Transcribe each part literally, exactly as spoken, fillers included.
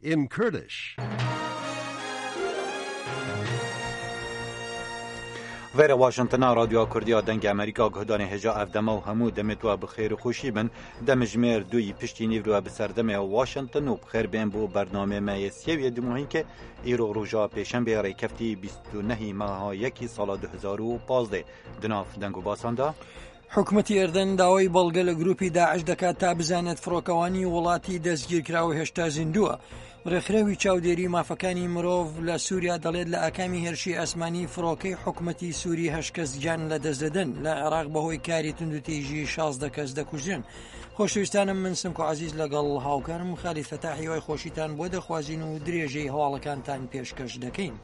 in Kurdish. ویره واشنطن رادیو کردیا دنگ امریکا گهدان هجا افدما و همو دمت و بخیر و خوشی بن دم جمیر دوی پشتی نیو و بسردم واشنطن و بخیر بین بو برنامه ما سیوی دموهین که ایرو روژا پیشنبه ریکفتی بیست و نه ماه یکی سال دو هزار و پانزده دناف دنگو باساندا حکومەتی ئێردن داوای بەڵگە لە گروپی داعش دەکات تا بزانێت فڕۆکەوانی وڵاتی دەستگیرکراوە هێشتا زیندووە. ڕێکخراوی چاودێری مافەکانی مرۆڤ لە سووریا دەڵێت لە ئاکامی هێرشی ئاسمانی فڕۆکەی حکومەتی سووری هەشت کەس گیان لە دەستدەدەن لە عێراق بەهۆی کاری توندوتیژی شازدە کەس دەکوژن. خۆشەویستانم من سمکۆ عەزیز لەگەڵ هاوکارم خالید فەتاحی وای خۆشیتان بۆ دەخوازین و درێژەی هەواڵەکانتان پێشکەش دەکەین.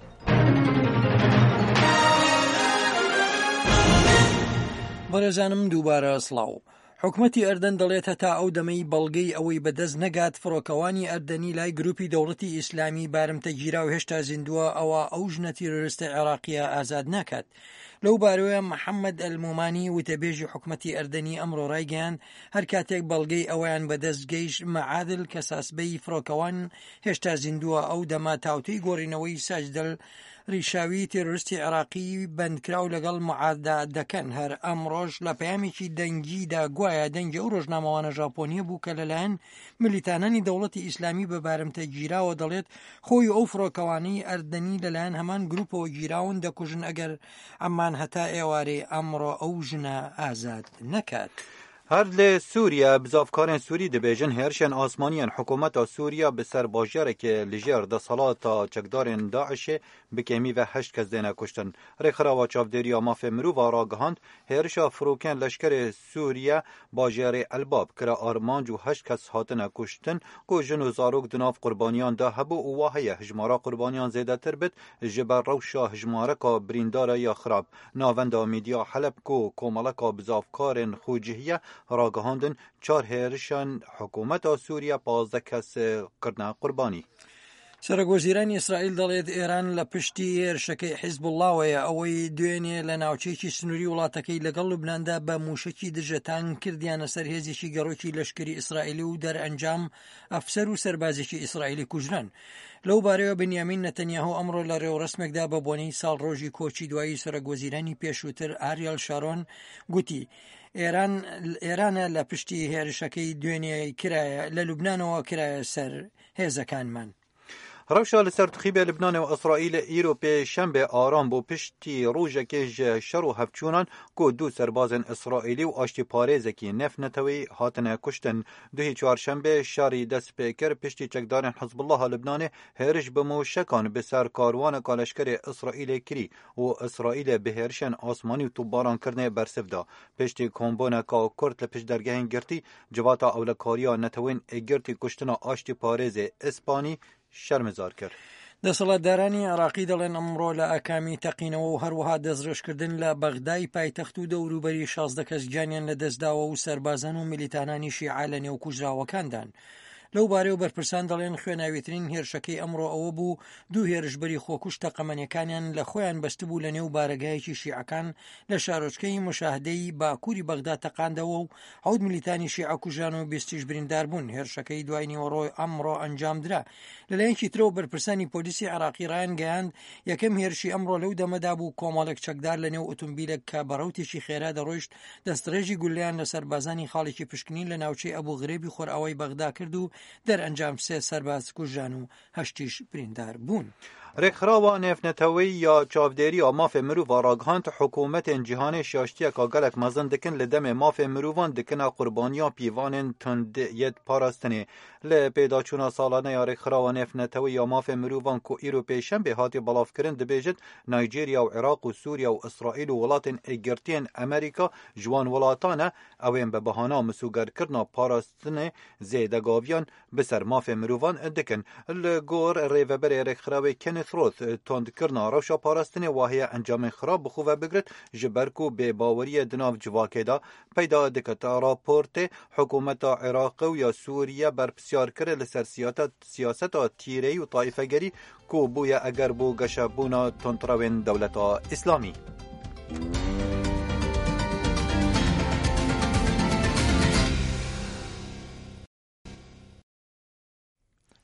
بەڕێزانم دووبارە سڵاو. حکومەتی ئەردەن دەڵێت هەتا ئەو دەمەی بەڵگەی ئەوەی بەدەست نەگات فڕۆکەوانی ئەردەنی لای گروپی دەوڵەتی ئیسلامی بارمتە گیرا و هێشتا زیندووە ئەوە ئەو ژنە تیرۆریستە عێراقیە ئازاد ناکات. لەو بارەوەیە محەممەد ئەلمومانی وتەبێژی حکومەتی ئەردەنی ئەمڕۆ ڕایگەیان هەر کاتێک بەڵگەی ئەویان بەدەست گەیشت مەعادل کە ساسبەی فڕۆکەوان هێشتا زیندووە ئەو دەما تاوتەی گۆڕینەوەی ساجدەل ریشاوی تێرۆریستی عێراقی بەندکراو لەگەڵ معادا دەکەن. هەر ئەمڕۆژ لە پەیامێکی دەنگیدا گوایە دەنگی ئەو ڕۆژنامەوانە ژاپۆنیە بوو کە لەلایەن ملیتانانی دەوڵەتی ئیسلامی بە بارمتە گیراوە دەڵێت خۆی ئەو فڕۆکەوانەی ئەردەنی لەلایەن هەمان گروپەوە گیراون دەکوژن ئەگەر ئەمان هەتا ئێوارێ ئەمڕۆ ئەو ژنە ئازاد نەکات. هر ل سوریا بزافکارن سوری دبیجن هرشن آسمانیان حکومت سوریا به سر باجره که لجر ده صلات چکدارن داعش بکمی و هشت کس دینه کشتن. رخرا و چافدری ماف مرو و راگهاند هرشا فروکن لشکر سوریا باجره الباب کرا آرمانج و هشت کس هاتنه کشتن کو جن و زاروک دناف قربانیان ده هبو و واهی هجمارا قربانیان زیده تر بد جبر روشا هجماره کا برینداره یا خراب ناوندا میدیا حلب کو کومالکا بزافکارن خوجهیه راگهاندن چار هێرشان حکومەت سووریا پازدە کەس کردنا قوربانی. سەرۆکوەزیرانی ئیسرائیل دەڵێت ئێران لە پشتی هێرشەکەی حیزب اللهوەیە ئەوەی دوێنێ لە ناوچەیەکی سنووری وڵاتەکەی لەگەڵ لوبناندا بە موشکی دژەتان کردیانە سەر هێزێکی گەڕۆکی لەشکری ئیسرائیلی و دەرئەنجام ئەفسەر و سەربازێکی ئیسرائیلی کوژران. لەو بارەوە بنیامین نەتەنیاهو ئەمڕۆ لە ڕێوەڕسمێکدا بە بۆنەی ساڵ ڕۆژی کۆچی دوایی سەرۆکوەزیرانی پێشووتر ئاریەل شارۆن گوتی ئێران ئێرانە لە پشتی هێرشەکەی دوێنێ کرایە لە لوبنانەوە کرایە سەر هێزەکانمان. روشا لسر تخیب لبنان و اسرائیل ایرو پی شنبه آرام بو پشتی روژه که شرو هفچونان کو دو سربازن اسرائیلی و آشتی پارێزێکی نف نتوی هاتنه کشتن. دوهی چهارشنبه شاری دست پیکر پشتی چکدارن حزب الله لبنان هرش بموشکان بسر کاروان کالشکر اسرائیل کری و اسرائیل بهرشن آسمانی و توباران کرنه برسف دا. پشتی کمبونه کا کرد لپش درگهن گرتی جواتا اولکاریا نتوین گرتی کشتن آشتی پارێز اسپانی شەرمەزار کرد. دەسەڵاتدارانی عێراقی دەڵێن ئەمڕۆ لە ئاکامی تەقینەوە و هەروەها دەستڕێژکردن لە بەغدای پایتەخت و دەوروبەری شازدە کەس گیانیان لە دەستداوە و سەربازان و میلیتانانی شیعە لە نێو کوژراوەکاندان. لەو بارەی و بەرپرسان دەڵێن خوێناویترین هێرشەکەی ئەمڕۆ ئەوە بوو دوو هێرشبەری خۆکوش تەقەمەنیەکانیان لە خۆیان بەستبوو لە نێو بارەگایەکی شیعەکان لە شارۆچکەی مشاهدەی باکووری بەغدا تەقاندەوە و حەوت میلیتانی شیعە کوژان و بیستیش بریندار بوون. هێرشەکەی دوای نیوەڕۆی ئەمڕۆ ئەنجامدرا. لەلایەنکی ترەوە بەرپرسانی پۆلیسی عێراقی ڕایان گەیاند یەکەم هێرشی ئەمڕۆ لەو دەمەدا بوو کۆمەڵێک چەکدار لە نێو ئۆتۆمبیلێک کە بەڕەوتێکی خێرا دەڕۆیشت دەستڕێژی گولیان لە سەربازانی خاڵێکی پشکنی لە ناوچەی ئەبوو غرێبی خۆرئاوای بەغدا کرد و دەرئەنجام سێ سەرباز کوژان و هەشتیش بریندار بوون. رێکخراوە نێفنەتەوەی یا چاودێری یا مافێ مرۆڤ ڕاگەهاند حکوومەتên cîhanê şaştiyeka gelek mezin dikin li demê mafê mirovan dikina qurbaniya pîvanên tundiyet parastinê. Li pêdaçûna salaneya rêkxirawa nêfnetewî ya mafê mirovan ku îro pêşembê hatiye belavkirin dibêjin Nîjerya û Iraq û Sûriya û İsraîl û welatên êgirtiyên Amerîka ji wan welatan e ew ên bi behana misûgerkirina parastinê zêdegaviyan bi ser mafê mirovan dikin. Li gor rêveberê rêkxirawê Kenneth Roth tondkirina rewşa parastinê wahiye encamên xirab bi xwe ve bigrit ji ber ku bêbaweriyê di nav civakê da peyda dike. Raportê hikûmeta Iraqê û ya Sûriye berpisyar kir li ser siyaseta tîreyî û taîfegerî ku bûye eger bû geşebûna tondrewên dewleta İslamî.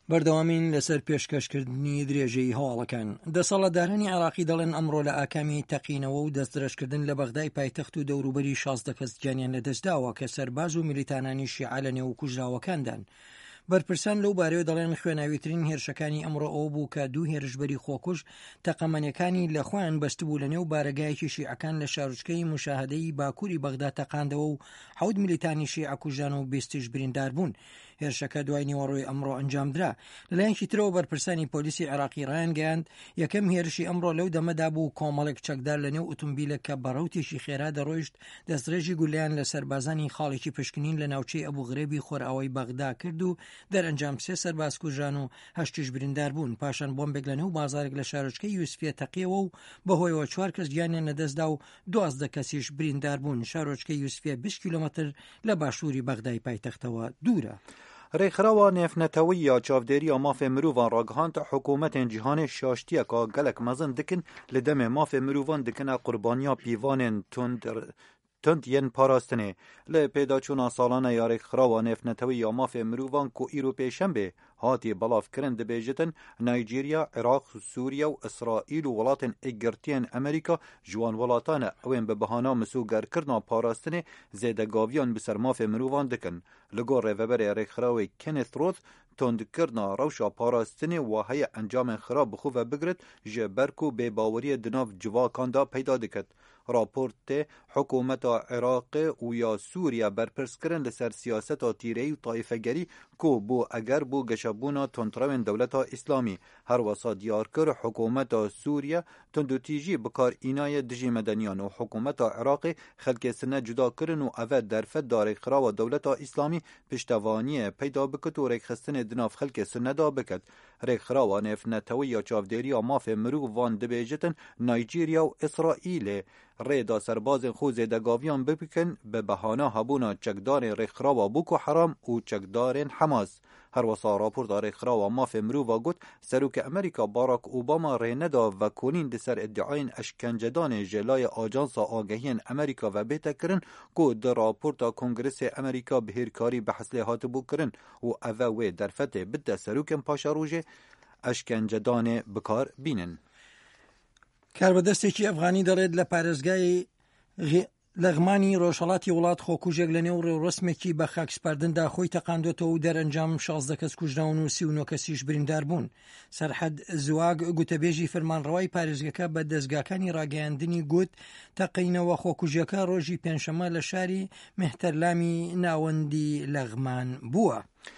بەردەوامین لەسەر پێشکەشکردنی درێژەی هەواڵەکان. دەسەڵاتدارانی عێراقی دەڵێن ئەمڕۆ لە ئاکامی تەقینەوە و دەستدرەشکردن لە بەغدای پایتەخت و دەوروبەری شازدە کەس گیانیان لەدەستداوە کە سەرباز و میلیتانانی شیعە لە نێو کوژراوەکاندان. بەرپرسان لەو بارەوە دەڵێن خوێناویترین هێرشەکانی ئەمڕۆ ئەوە بوو کە دوو هێرشبەری خۆکوژ تەقەمەنیەکانی لە خۆیان بەستبوو لە نێو بارەگایەکی شیعەکان لە شارچکەی مشاهدەی باکووری بەغدا تەقاندەوە و حەوت میلیتانی شیعە کوژان و بیستیش بریندار بوون. هێرشەکە دوای نیوەڕۆی ئەمڕۆ ئەنجامدرا. لەلایەنکی ترەوە بەرپرسانی پۆلیسی عێراقی ڕایانگەیاند یەکەم هێرشی ئەمڕۆ لەو دەمەدا بوو کۆمەڵێک چەکدار لە نێو ئۆتۆمبیلە کە بەڕەوتێکی خێرا دەڕۆیشت دەستدرێژی گولیان لە سەربازانی خاڵێکی پشکنین لە ناوچەی ئەبوو غرێبی خۆرئاوای بەغدا کرد و دەرەنجام سێ سەرباز کوژان و هەشتیش بریندار بوون. پاشان بۆمبێک لە نێو بازارێک لە شارچکەی یوسفیە تەقیەوە و بەهۆیەوە چوار کەس گیانیان لەدەستدا و دوازدە کەسیش بریندار بوون. شارۆچکەی یوسفیە بیست کیلۆمەتر لە باشووری بەغدای پایتەختەوە دوورە. ڕێکخراوە نێفنەتەوەی یا چاودێریە مافێ مرۆڤان ڕاگەهاند حکوومەتên cîhanê şaştiyeka gelek mezin dikin li demê mafê mirûvan dikine qurbaniya pîvanên tund tund yên parastinê. Li pêdaçûna salana ya rêkxirawa nêfnetewî ya mafê mirûvan ku îro pêşembe hatiye belavkirin dibêjitin Nîjerya, Iraq, Sûriye û İsraîl û welatên êgirtiyên Amerîka ji wan welatan e ewên bi bihana misûgerkirina parastinê zêdegaviyan bi ser mafê mirûvan dikin. Li gor rêveberê rêkxirawê Kenneth Roth tondkirina rewşa parastinê wa heye encamên xirab bi xwe ve bigirit ji ber ku bêbaweriyê di nav civakan da peyda dikit. Raportê hikûmeta Iraqê û ya Sûriye berpirs kirin li ser siyaseta tîreyî û taîfegerî ku bû eger bû geşebûna tondrewên dewleta İslamî. Her wesa diyar kir hikûmeta Sûriye tundûtîjî bikarînayê dijî medeniyan û hikûmeta Iraqê xelkê sine cuda kirin û ev derfet da rêkxirawa dewleta İslamî piştevaniyê peyda bikit û rêkxistinê di nav xelkê sine da bikit. Rêkxirawa nêfnetewî ya çavdêriya mafê mirûvan dibêjitin Nîjerya û İsraîlê rêda serbazên xwe zêdegaviyan bikin bi behana hebûna çekdarên rêkxirawa Boko Haram û çekdarên Hamas. Her wesa raporta rêkxirawa mafê mirûva got Serokê Amerîka Barack Obama rê neda vekolîn di ser iddiayên eşkencedanê ji layê Ajansa Agehiyên Amerîka ve bête kirin ku di raporta Kongresê Amerîka bihêrkarî beheslê hatibû kirin û ev e wê derfetê bide serokên paşarojê eşkencedanê bikar bînin. کاربەدەستێکی ئەفغانی دەڵێت لە پارێزگای لەغمانی ڕۆژهەڵاتی وڵات خۆکوژێک لە نێو ڕێوڕسمێکی بە خاکسپاردندا خۆی تەقاندوێتەوە و دەرەنجام شازدە کەس کوژراون و سی و نۆ کەسیش بریندار بوون. سەرحەد زواگ گوتەبێژی فەرمانڕەوای پارێزگەکە بە دەستگاکانی ڕاگەیاندنی گوت تەقینەوە خۆکوژیەکە ڕۆژی پێنجشەمە لە شاری مێحتەرلامی ناوەندی لەغمان بووە.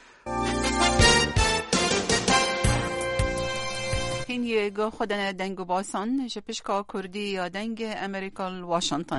هین گو خودن دنگ و باسان جپشکا کردی یا دنگ امریکا واشنطن.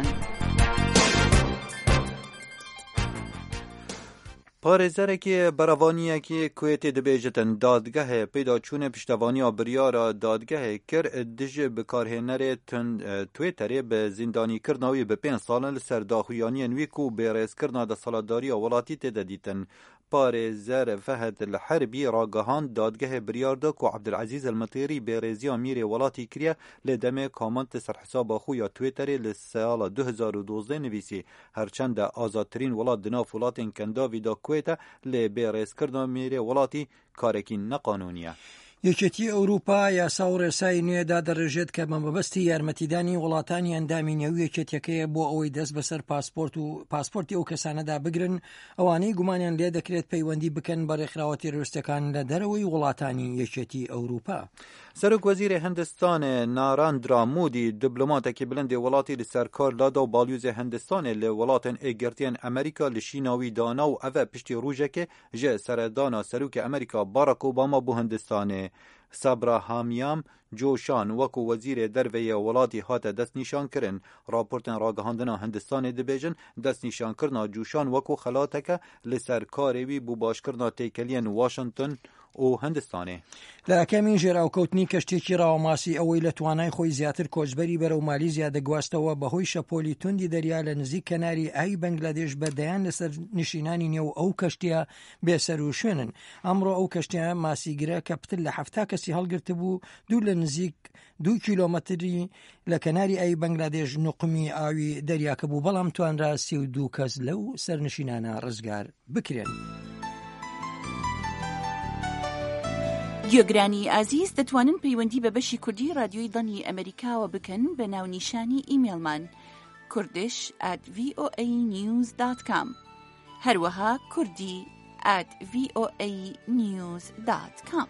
پارێزەرێکی بەڕەوانیەکی کوێتێ دەبێژێتن دادگەهێ پێداچوونە پشتەوانیا بریارە دادگەهێ کرد دژێ بەکارهێنەرێ توێتەرێ بە زیندانیکردنەوەی بە پێنج ساڵە لەسەر داخویانیان ویک و بێڕێزکردنا دەسەڵاتداریە وڵاتی تێدا دیتن. پارێزەر فەهد الحەربی ڕاگەهاند دادگەهێ بریاردا ku عەبدولعەزیز المەتێری بێڕێزییا میرێ وڵاتی کریە لێ دەمێ کامنت سەرحسابا خو یا توێتەرێ لە ساڵە دو هەزار و دوازدە نویسی هەرچەندە ئازادترین وڵات di nav وڵاتên کەنداوی da کوێتە لێ بێڕێزکردنا میرێ وڵاتی کارێکی نەقانونیە. یەکێتی ئەوروپا یاسا و ڕێسای نوێدا دەڕێژێت کە بە مەبەستی یارمەتیدانی وڵاتانی ئەندامی نێوی یەکێتیەکەیە بۆ ئەوەی دەست بەسەر پاسپۆرت و پاسپۆرتی ئەو کەسانەدا بگرن ئەوانەی گومانیان لێ دەکرێت پەیوەندی بکەن بە ڕێکخراوە تێرۆریستەکان لە دەرەوەی وڵاتانی یەکێتی ئەوروپا. سەرۆک وەزیرê Hindistanê Narendra Modi diplomatekî bilindê welatî li ser kar dada û balyozê Hindistanê li welatên êgirtiyên Amerîka li Şîna wî dana û ev e piştî rojekê ji seredana Serokê Amerîka Barack Obama bû Hindistanê. Sabra Hamyam Coşan wekû wezîrê derveyê welatî hate destnîşan kirin. Raportên ragihandina Hindistanê dibêjin destnîşankirina Coşan wekû xelateke li ser karê wî bû başkirina têkeliyên Washington û Hindistanê. لە ئەکەمی ژێراوکەوتنی کەشتێکی ڕاوماسی ئەوەی لە توانای خۆی زیاتر کۆچبەری بەرەو مالیزیا دەگواستەوە بەهۆی شەپۆلی توندی دەریا لە نزیک کەناری ئاوی بەنگلادێش بەدەیان لەسەر نشینانی نێو ئەو کەشتیە بێسەر و شوێنن. ئەمڕۆ ئەو کەشتیە ماسیگرە کە پتر لە هەفتا کەسی هەڵگرت بوو دوو لە نزیک دوو کیلۆمەتری لە کەناری ئاوی بەنگلادێش نوقمی ئاوی دەریاکە بوو بەڵام توانرا سی و دوو کەس لەو سەرنشینانە ڕزگار بکرێن. گوێگرانی ئازیز دەتوانن پەیوەندی بە بەشی کوردی رادیۆی دڵی ئەمریکاوە بکەن بە ناونیشانی ئیمێلمان kurdish at voa news dot com هەروەها کوردی at voa news dot com.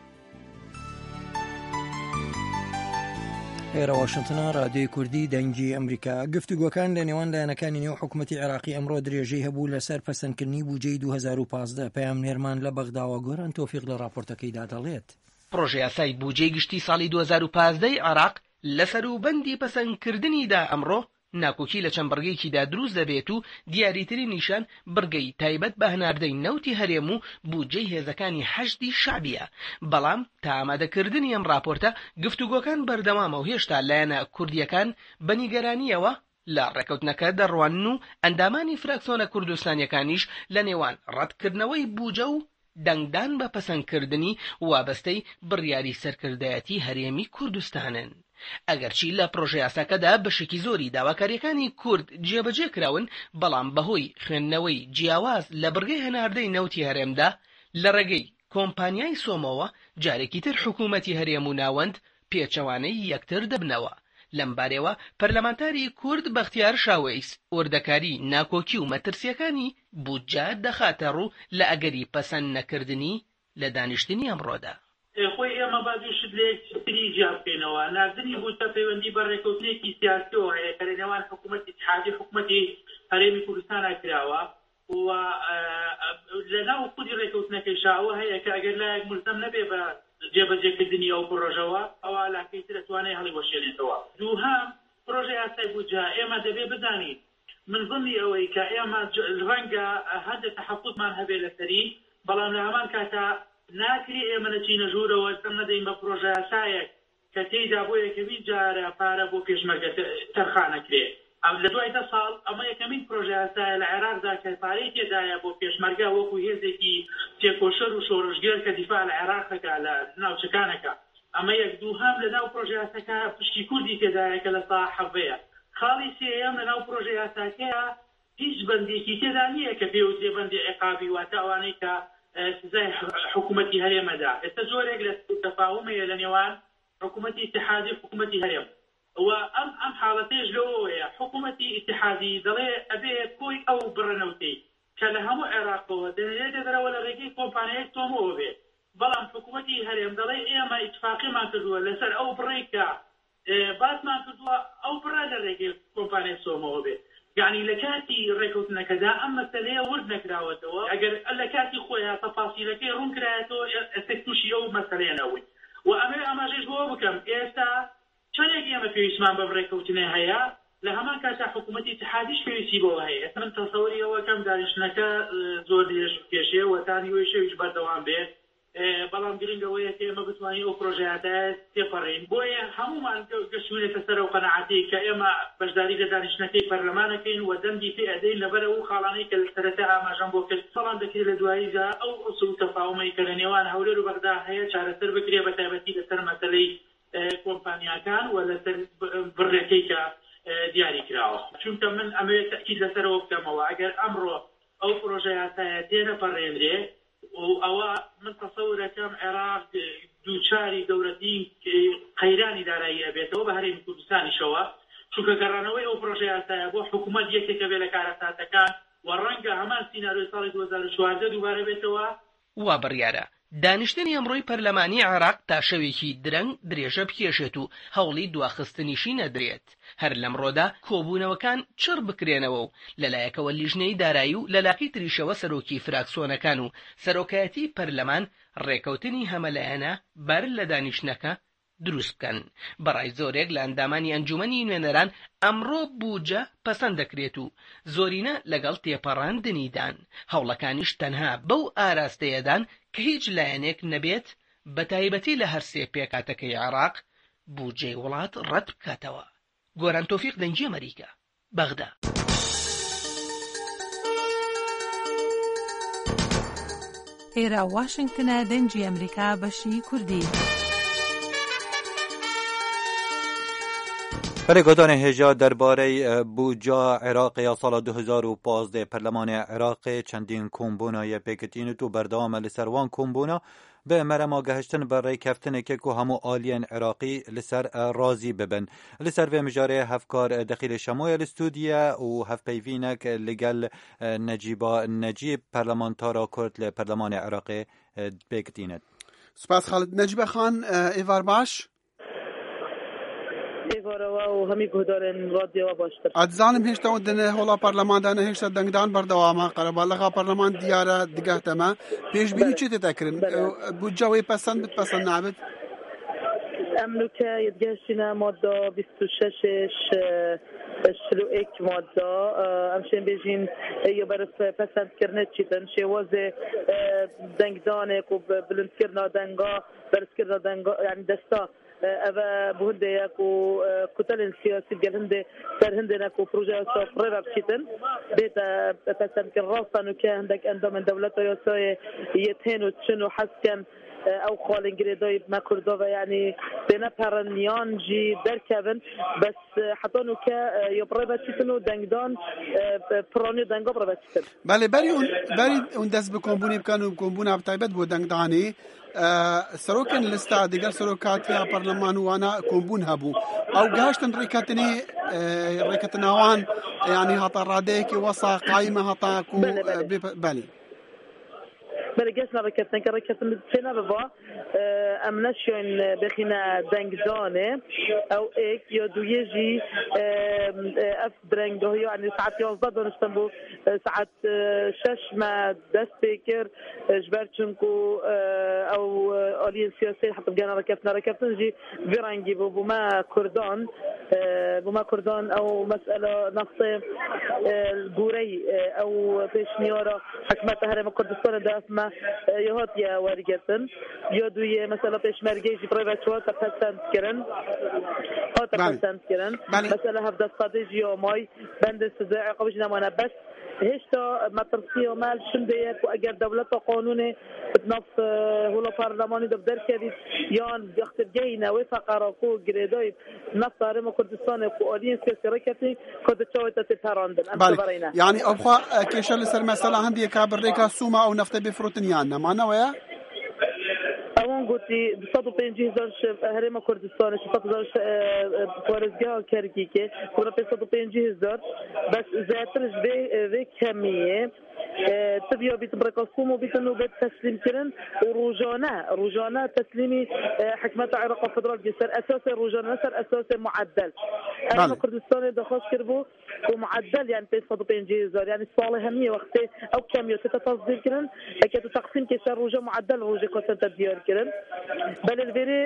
ئێرە واشنتنە رادیۆی کوردی دەنگی ئەمریکا. گفتوگۆکان لە نێوان لایەنەکانی نێو حکوومەتی عێراقی ئەمڕۆ درێژەی هەبوو لەسەر پەسەندکردنی بودجەی دوو هەزار و پانزدە. پەیامنێرمان لە بەغداوە گۆران تۆفیق لە راپۆرتەکەیدا دەڵێت پرۆژە یاسای بودجەی گشتی ساڵی دوو هەزار و پانزدەی عێراق لە سەروبەندی پەسەندکردنیدا ئەمڕۆ ناکۆکی لە چەند بڕگەیەکیدا دروست دەبێت و دیاریتری نیشان بڕگەی تایبەت بە هەناردەی نەوتی هەرێم و بودجەی هێزەکانی حەشدی شعبیە. بەڵام تا ئامادەکردنی ئەم راپۆرتە گفتوگۆکان بەردەوامە و هێشتا لایەنە کوردیەکان بە نیگەرانیەوە لە ڕێکەوتنەکە دەڕوانن و ئەندامانی فراکسیۆنە کوردستانیەکانیش لە نێوان ڕەتکردنەوەی بودجە و دەنگدان بە پەسەندکردنی وابەستەی بڕیاری سەرکردایەتی هەرێمی کوردستانن. ئەگەرچی لە پرۆژە یاساکەدا بەشێکی زۆری داواکاریەکانی کورد جێبەجێ کراون، بەڵام بەهۆی خوێندنەوەی جیاواز لە بڕگەی هەناردەی نەوتی هەرێمدا لە ڕێگەی کۆمپانیای سۆمەوە جارێکی تر حکوومەتی هەرێم و ناوەند پێچەوانەی یەکتر دەبنەوە. لەم بارەوە پەرلەمانتاری کورد بەختیار شاوەیس ئوردەکاری ناکۆکی و مەترسیەکانی بودجە دەخاتە ڕوو لە ئەگەری پەسەند نەکردنی لە دانیشتنی ئەمڕۆدا. خۆی ئێمە بازوشت لێک تری جیابکەینەوە ناردنی بودجە پەیوەندی بە ڕێکەوتنێکی سیاسیەوە هەیە کە لە نێوان حکوومەتی اتحادیە حکوومەتی هەرێمی کوردستانە کراوە و لەناو خودی ڕێکەوتنەکەیشاوە هەیە کە ئەگەر لایەک ملزەم نەبێ بە جێبەجێکردنی ئەو پرۆژەوە ئەوە لاکەیتر دەتوانێت هەڵیوەشێنێتەوە. دووهەم پرۆژە یاسای بودجە ئێمە دەبێ بزانین من ظنی ئەوەی کە ئێمە ڕەنگە هەندێک تەحەفوظمان هەبێ لەسەری، بەڵام لە هەمان کاتە ناکری ئێمە نەچینە ژوورەوە دەم نەدەین بە پرۆژە یاسایەک کە تێیدا بۆ یەکەمین جارە پارە بۆ پێشمەرگە تەرخانەکرێ. لە دوای دە ساڵ ئەمە یەکەمین پرۆژە یاسایە لە عێراقدا کە پارەی تێدایە بۆ پێشمەرگە وەکو هێزێکی تێکۆشەر و شۆڕژگەر کە دیفاع لە عێراقەکە لە ناوچەکانەکە. ئەمە یەک دووهەم لە ناو پرۆژە یاساکە پشتی کوردی تێدایە کە لە ساحە حەڤەیە. خاڵی سێیەم لە ناو پرۆژە یاساکەیە هیچ بەندێکی تێدا نییە کە پێوترێ بەندی عقابی واتە ئەوانەی کە سزای حکوومەتی هەرێمەدا. ئێستا زۆرێک لە تەفاومەیە لە نێوان حکوومەتی اتحادی و حکوومەتی هەرێم و ئەم ئەم حاڵەتەیەش لەوەیە حکوومەتی اتحادی دەڵێ ئەبێ کۆی ئەو بڕەنەوتەی کە لە هەموو عێراقەوە دەنێتە دەرەوە لە ڕێگەی کۆمپانیای تۆمەوە بێ، بەڵام حکوومەتی هەرێم دەڵێ ئێمە ئیتفاقیمان کردووە لەسەر ئەو بڕێکە باسمان کردووە ئەو بڕە لە ڕێگەی کۆمپانیای سۆمەوە بێ. یعنی لە کاتی ڕێکەوتنەکەدا ئەم مەسەلەیە ورد نەکراوەتەوە. ئەگەر لە کاتی خۆیان تەفاسیلەکەی ڕوون کرایەتەوە ئێستا تووشی ئەو مەسەلەیە نەبووین و ئەمە ئاماژەش بۆ بکەم ئێستا چەندێک ئێمە پێویستمان بە ڕێکەوتنە هەیە لە هەمان کاتا حکوومەتی اتحادیش پێویستی بەوە هەیە. ئێستا من تەسەووری ئەوە کەم دانیشتنەکە زۆر درێژ بکێشێ و تانی وێ شەویش بەردەوام بێت، بەڵام گرنگەوەیە کە ئێمە بتوانین ئەو پرۆژەیاتە تێپەڕین بۆیە هەمومان گەشتونێتە سەر ئەو قەنەعەتی کە ئێمە بەشداری لە دانیشتنەکەی پەرلەمانەکەین و دەنگی پێ ئەدەین لەبەرە ئەو خاڵانەی کە لە سەرەتا ئاماژەم بۆ کرد. سەڵام دەکرێت لە دواییدا ئەو ئوسوڵ تەفاومەی کە لە نێوان هەولێر و بەغدا هەیە چارەسەر بکرێ بە تایبەتی لەسەر مەسەلەی کۆمپانیاکان و لەسەر بڕێکەی کە دیاری کراوە. چونکە من ئەمەوێت تەکید لەسەرەوە بکەمەوە ئەگەر ئەمڕۆ ئەو پرۆژە یاسایە تێنەپەڕێنرێ و ئەوە من تەسەورەکەم عێراق دووچاری گەورەترین قەیرانی دارایی ئەبێتەوە بە هەرێمی کوردستانیشەوە، چونکە گەڕانەوەی ئەو پرۆژە یاسایە بۆ حکوومەت یەکێکە بێ لە کارەساتەکان و ڕەنگە هەمان سیناریۆی ساڵی دوو هەزار و چواردە دووبارە بێتەوە. وا بڕیارە دانیشتنی ئەمڕۆی پەرلەمانی عێراق تا شەوێکی درەنگ درێژە بکێشێت و هەوڵی دواخستنیشی نەدرێت. هەر لەمڕۆدا کۆبوونەوەکان چڕ بکرێنەوە و لەلایەکەوە لیژنەی دارایی و لەلاقی تریشەوە سەرۆکی فراکسیۆنەکان و سەرۆکایەتی پەرلەمان ڕێکەوتنی هەمەلایەنە بەر لە دانیشتنەکە دروست بکەن. بەڕای زۆرێک لە ئەندامانی ئەنجومەنی نوێنەران ئەمڕۆ بودجە پەسەند دەکرێت و زۆرینە لەگەڵ تێپەڕاندنیدان. هەوڵەکانیش تەنها بەو ئاراستەیەدان کە هیچ لایەنێک نەبێت بە تایبەتی لە هەر سێ پێکاتەکەی عێراق بودجەی وڵات ڕەت بکاتەوە. گۆران تۆفیق دەنگی ئەمریکا، بەغدا. ئێرە واشنگتنە دەنگی ئەمریکا بەشی کوردی. پرگودان هجا درباره بودجه عراق یا سال دو هزار و پانزده پرلمان عراق چندین کمبونا یا پیکتین تو بردام لسروان کمبونا به مرما گهشتن برای کفتن که که همو آلین عراقی لسر رازی ببن لسر و مجاره هفکار دخیل شموی الاستودیا و هف پیوینک لگل نجیبا نجیب پرلمانتارا کرد لپرلمان عراقی بگتیند. سپاس خالد. نجیب خان ایوار باش؟ و همی گهدارن رادیو باشتر. ادزانم هشتا و دنه هولا پارلمان دانه هشتا دنگدان بردوامه قربان لغا پارلمان دیاره دیگه تمام پیش بینی چی تتکرن؟ بودجاوی پسند بد پسند نعبد؟ املوكا يتجهشنا مادة بیست و شش شلو ایک مادة امشين بيجين يبرف پسند کرنه چیتن شوازه دنگدانك و بلند کرنا دنگا برس کرنا دنگا يعني دستا أبا بهندي ياكو كتل سياسي جالهندي صار هندنا كو بروجا صفر بشيتن بيتا بسند كراسة نكاه عندك عندهم من دولته يسوي يتهنوا تشنو حسكن او خالن گریدای مکردو و یعنی بنا پرنیان جی درکبن بس حتی نو که یبره بچیتنو دنگدان پرانی دنگا بره بچیتن. بله بری اون بری اون دست بکمبونی بکنو بکمبون ابتایبت بود دنگدانی سروکن لستا دیگر سروکات یا پارلمان وانا کمبون هبو او گاشتن ریکتنی ریکتناوان یعنی هتا رادیک وصا قائمه هتا کو بله بلجسنا ركبتنا كركبتنا فينا بابا امنشون بخينا دنگدانه او ايك يدو يجي اف درنگو يعني ساعات يوزد ونستنبو ساعات شش ما دستيكر جبرتشنكو او اولين سياسي حتى بقينا ركبتنا ركبتنا نجي فيرانجي بما كردان بما كردان او مسألة نفسي البوري او بيش نيورا حكمتها هرم كردستان دافما يهات يا وارجتن يدوي مثلا بيشمرجي برايفت شو تفسنت كرن ها تفسنت كرن مثلا هفدا استراتيجي ماي بند استدعاء قبجنا معنا بس هشتا مطرسي ومال شنديك واجر دولة قانوني بنص هولا برلماني دبدر كذي يان يختار جينا وفقرا كو جريداي نصار ما كردستان وقالين سياسي ركتي كنت تشويت تفراندن أم يعني أبخا كيشل سر مثلا عندي كابر ريكا سوما أو نفط بفروتنيان معنا ويا أون قلتي بصدق بينجي زرش هرم كردستان شفت زرش فارزجها كركيكة كنا بصدق بينجي زر بس زاترش به به كمية تبيا بيتبركاسوم وبيتنو بيت تسليم كرن وروجانا روجانا تسليمي حكمة عراق الفدرال جسر أساس روجانا سر أساس معدل هرم كردستان دخل كربو ومعدل يعني بصدق بينجي زر يعني صالح همية وقتي أو كمية تتصدر كرن أكيد تقسيم كسر روجا معدل روجا كنت تديار كرن بل الفيري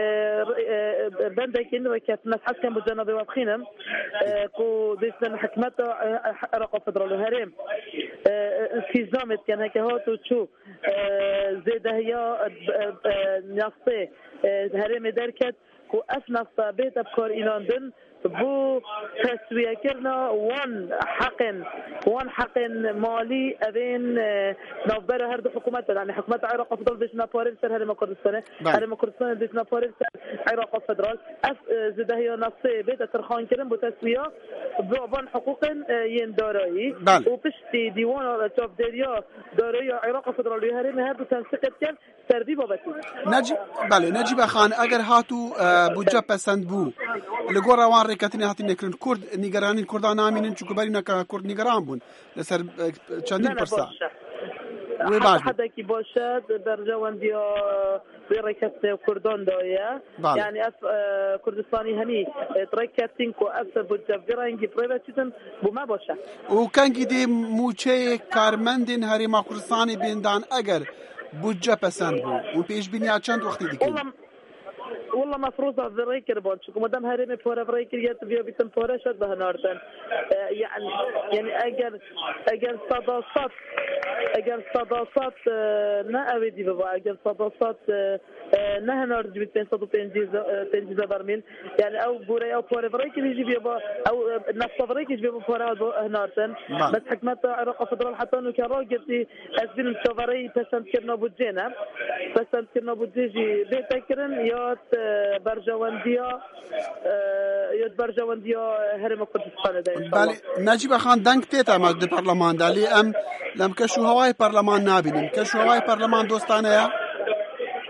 بندكين وكانت نسحس كان بجنب وابخينم كو ديسنا حكمة عراق الفدرال وهرم التزامت كان هكا هاتو تشوف زيده هي نصي هرم دركت كو أفنى بيت بكار إيلاندن بو تسوية كرنا وان حقن وان حقن مالي أبين نوبر هرد حكومات يعني حكومة عراق فدرال ديشنا باريل سر هرم كردستان هرم كردستان ديشنا باريل سر عراق فدرال أف زده هي نصي بيت ترخان كرن بو تسوية بعبان حقوق ين دارایی وبشتي ديوان تشوف داريا داريا عراق فدرال هرم هردو تنسقط كان سردي بابتي نجيب بله نجيب خان اگر هاتو بودجا پسند بو لگو روان ریکتنی هاتی نکرن کرد نیگرانی کردان آمینن چون کبری که کرد نیگران بون لسر چندین پرسا وی باش حدا کی باشد برجوان دیا ریکت کردان دایا یعنی اف کردستانی همی ریکتین کو اف بودجا فرنگی پرایوتیتن بو ما باشه و کنگی دی موچه کارمندین هرم کردستانی بیندان اگر بودجا پسند بو و پیش بینی چند وقتی دیگه والله مفروضة في الريكر بونشكو مدام هرمي فورا في ريكر يتبيو بيتم فورا شد بهناردن يعني يعني أجر أجر صداصات أجر صداصات نا أودي بابا أجر صداصات نه هنارد جبت بين صدو تنجيز تنجيز برميل يعني أو بوري أو فورا في ريكر يجي بيبا أو نفط في ريكر يجي بيبا فورا هناردن بس حكمة عراق فدرال حتى إنه كراجتي أسبين الشوفري بسنت كرنا بوجينا بسنت كرنا بوجيجي بيتكرن يات برجواندیا یاد برجواندیا هرم کردستان ده بله نجیب خان دنگ تیتا مد د پارلمان دلی ام لم کشو هوای پارلمان نابینیم کشو هوای پارلمان دوستانه یا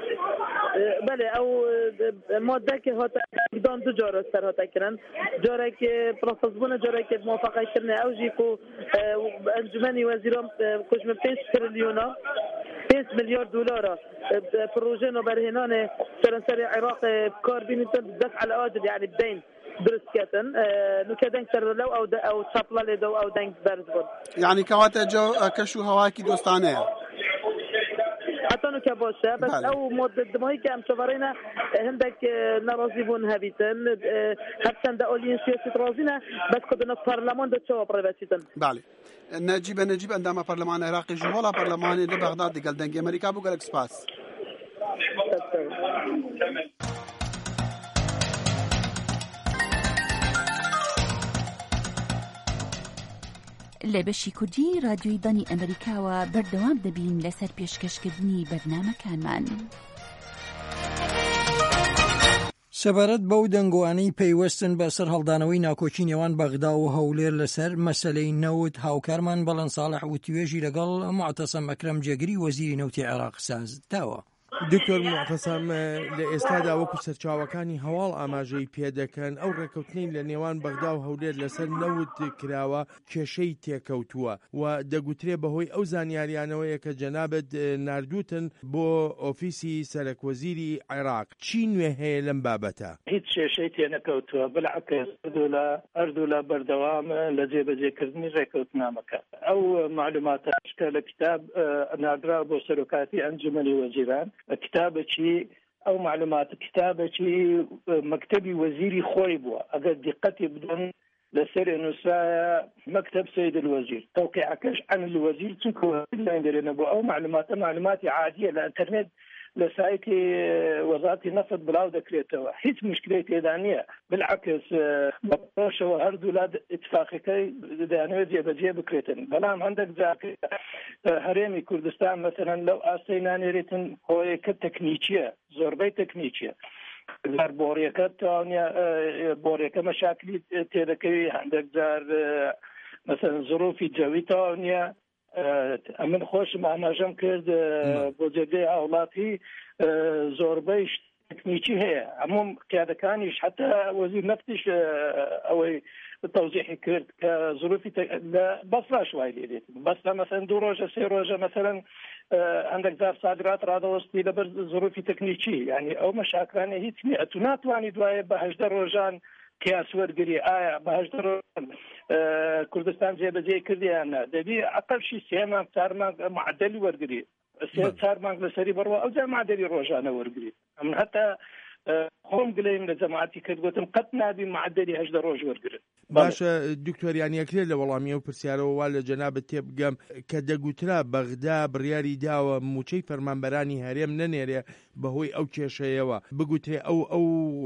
او مادك هات دان دو جار سر هات کردن جاره که پروفسبون جاره که موافقه کردن او جیکو انجمنی وزیران کش من پنج تریلیونا پنج میلیارد دلار پروژه نبرهنان سرانسر عراق کار بینیتن دفع الأواجد يعني بدين درست كاتن نكدن كر لو او او شابلا لدو او دنگ برزبون يعني كواتا جو كشو هواكي دوستانه حتى نكبوشه بس بله. او مدة دماغي كام شفرينا هندك نرازي بون هابيتن حتى دا اولين سياسة رازينا بس كدنا برلمان دا شو بريفاتيتن بله نجيب نجيب عندما برلمان عراقي جوالا برلمان لبغداد قال دنگ امريكا بو قال اكسباس لە بەشی کوردی رادیۆی دانی ئەمریکاوە بەردەوام دەبین لەسەر پێشکەشکردنی بەرنامەکانمان. سەبارەت بەو دەنگوانەی پەیوەستن بەسەر هەڵدانەوەی ناکۆچی نێوان بەغدا و هەولێر لەسەر مەسەلەی نەوت هاوکارمان بەڵەن ساڵح و توێژی لەگەڵ معتەسەم ئەکرەم جێگری وەزیری نەوتی عێراق ساز داوە. دکتۆر معتەسەم لە ئێستادا وەکو سەرچاوەکانی هەواڵ ئاماژەی پێدەکەن ئەو ڕێکەوتنەی لە نێوان بەغدا و هەولێر لەسەر نەوت کراوە کێشەی تێکەوتووە و دەگوترێ بەهۆی ئەو زانیاریانەوەیە کە جەنابەت ناردووتن بۆ ئۆفیسی سەرۆکوەزیری عێراق. چی نوێ هەیە لەم بابەتە؟ هیچ کێشەی تێنەکەوتووە بەڵعکس هەردوو لە بەردەوامە لە جێبەجێکردنی ڕێکەوتنامەکە. ئەو معلوماتەش کە لە کتاب نادرا بۆ سەرۆکاتی ئەنجومەنی وەزیران کتابێکی ئەو معلومات کتابێکی مەکتەبی وەزیری خۆی بووە ئەگەر دیقەتی بدەن لەسەر نووسایە مەکتەب سەید الوەزیر تەوقیعەکەش عن الوەزیر چونکە وەزیر دەرێنە بۆ ئەو معلوماتە معلوماتی عادیە لە ئینتەرنێت لە سایتی وەزارەتی نەفت بڵاو دەکرێتەوە هیچ مشکلەی تێدا نییە بالعکس بەشەوە هەردوو لا ئیتفاقەکەی دەیانەوێت جێبەجێ بکرێتن بەڵام هەندێک جار هەرێمی کوردستان مەسەرەن لەو ئاستەی نانێرێتن هۆیەکە تەکنیکیە زۆربەی تەکنیکیە جار بۆڕیەکە تاوانە بۆڕیەکە مەشاکلی تێدەکەوی هەندێک جار مەسەرەن زۆرۆفی جەوی تاوانە ئەمن خۆشم ئاماژەم کرد بۆ جێگەی هاوڵاتی زۆربەی تەکنیکی هەیە هەموو قیادەکانیش حتا وەزیر نەفتیش ئەوەی تەوزیحی کرد کە زۆرۆفی لە بەسڕا شوای لێدێت بەسرا مەسەن دوو ڕۆژە سێ ڕۆژە مەسەرەن هەندێک جار صادرات ڕادەوەستی لەبەر زۆرۆفی تەکنیکی یعنی ئەو مەشاکرانە هیچ نییە تو ناتوانانی دوایە بە هەژدە ڕۆژان قیاس وەرگری ئایا بە هەژدە ڕۆژان کوردستان جێبەجێ کردیانە دەبی عقلشی سێ مانگ چار مانگ معدەلی وەرگری سێ چار مانگ لەسەری بڕوە ئەو جا معدەلی ڕۆژانە وەرگری ئەمن هەتا خۆم گلەیم لە جەماعەتی کرد گوتم قەت نابی معدەلی هەژدە ڕۆژ وەرگرت. باشە دکتۆریان یەکرێت لە وەڵامی ئەو پرسیارەوە وا لە جەنابەت تێبگەم کە دەگوترا بەغدا بڕیاری داوە موچەی فەرمانبەرانی هەرێم نەنێرێ بەهۆی ئەو کێشەیەوە بگوتێ ئەو ئەو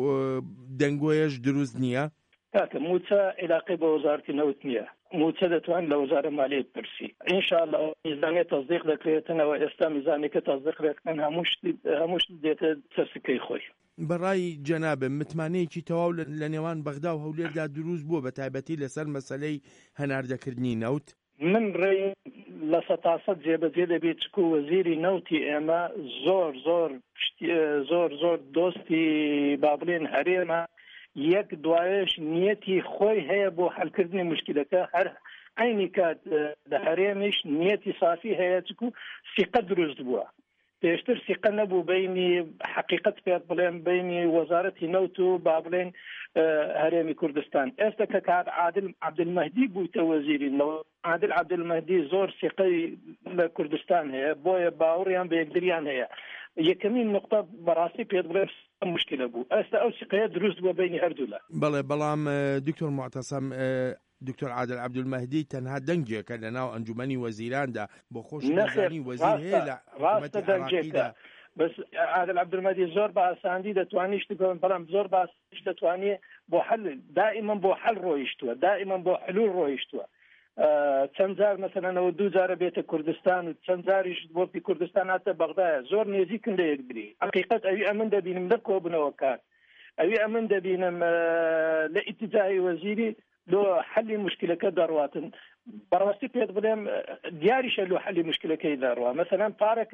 دەنگۆیەش دروست نییە؟ کاکە موچە علاقەی بە وەزارەتی نەوت نییە موچە دەتوان لە وەزارە مالیەت پرسی ئینشاءالله میزانێت تەصدیق دەکرێتنەوە ئێستا میزانێکە تەصدیق دەکرێن هەموو شت دێتە سەرسکەی خۆی. بەڕای جەنابم متمانەیەکی تەواو لە نێوان بەغدا و هەولێردا دروست بووە بە تایبەتی لەسەر مەسەلەی هەناردەکردنی نەوت؟ من ڕێی لە سەتاسەد جێبەجێ دەبێت چکو وەزیری نەوتی ئێمە زۆر زۆر زۆر زۆر دۆستی با بڵێن هەرێمە یەک دوایش نیەتی خۆی هەیە بۆ حەلکردنی مشکلەکە هەر عینی کات لە هەرێمیش نیەتی صافی هەیە چکو سیقە دروست بووە پێشتر سیقە نەبوو بینی حقیقت پێت بڵێن بینی وەزارەتی نەوت و با بڵێن هەرێمی کوردستان ئێستا کە کات عادل عەبدولمەهدی بوویتە وەزیری نەوت عادل عەبدولمەهدی زۆر سیقەی لە کوردستان هەیە بۆیە باوەڕیان بە یەکدریان هەیە یەکەمین نقطە بەڕاستی پێت بڵێن مشکلە بوو ئێستا ئەو سیقەیە دروست بووە بینی هەردوولا. بەڵێ بەڵام دکتۆر معتەسەم دکتۆر عادل عەبدولمەهدی تەنها دەنگێکە لەناو ئەنجومەنی وەزیراندا بۆ خۆشنەزانی وەزیر هەیە لە حکومەتی عێراقیدا بس عادل عەبدولمەهدی زۆر بە ئاساندی دەتوانی شت بکەن بەڵام زۆر بە ئاسانیش دەتوانێت بۆ حل دائما بۆ حل ڕۆیشتووە دائما بۆ حلول ڕۆیشتووە چەند جار مەسەلەنەوە دوو جارە بێتە کوردستان و چەند جاریش وەکی کوردستان هاتە بەغدایە زۆر نێزیکن لە یەکدری حقیقەت ئەوی ئەمن دەبینم لە کۆبنەوەکان ئەوی ئەمن دەبینم لە ئیتیجای وەزیری لۆ حلی مشکلەکە دەڕواتن بەڕاستی پێت بڵێم دیاریشە لۆ حلی مشکلەکەی دەڕوا مەسەلەن پارەکە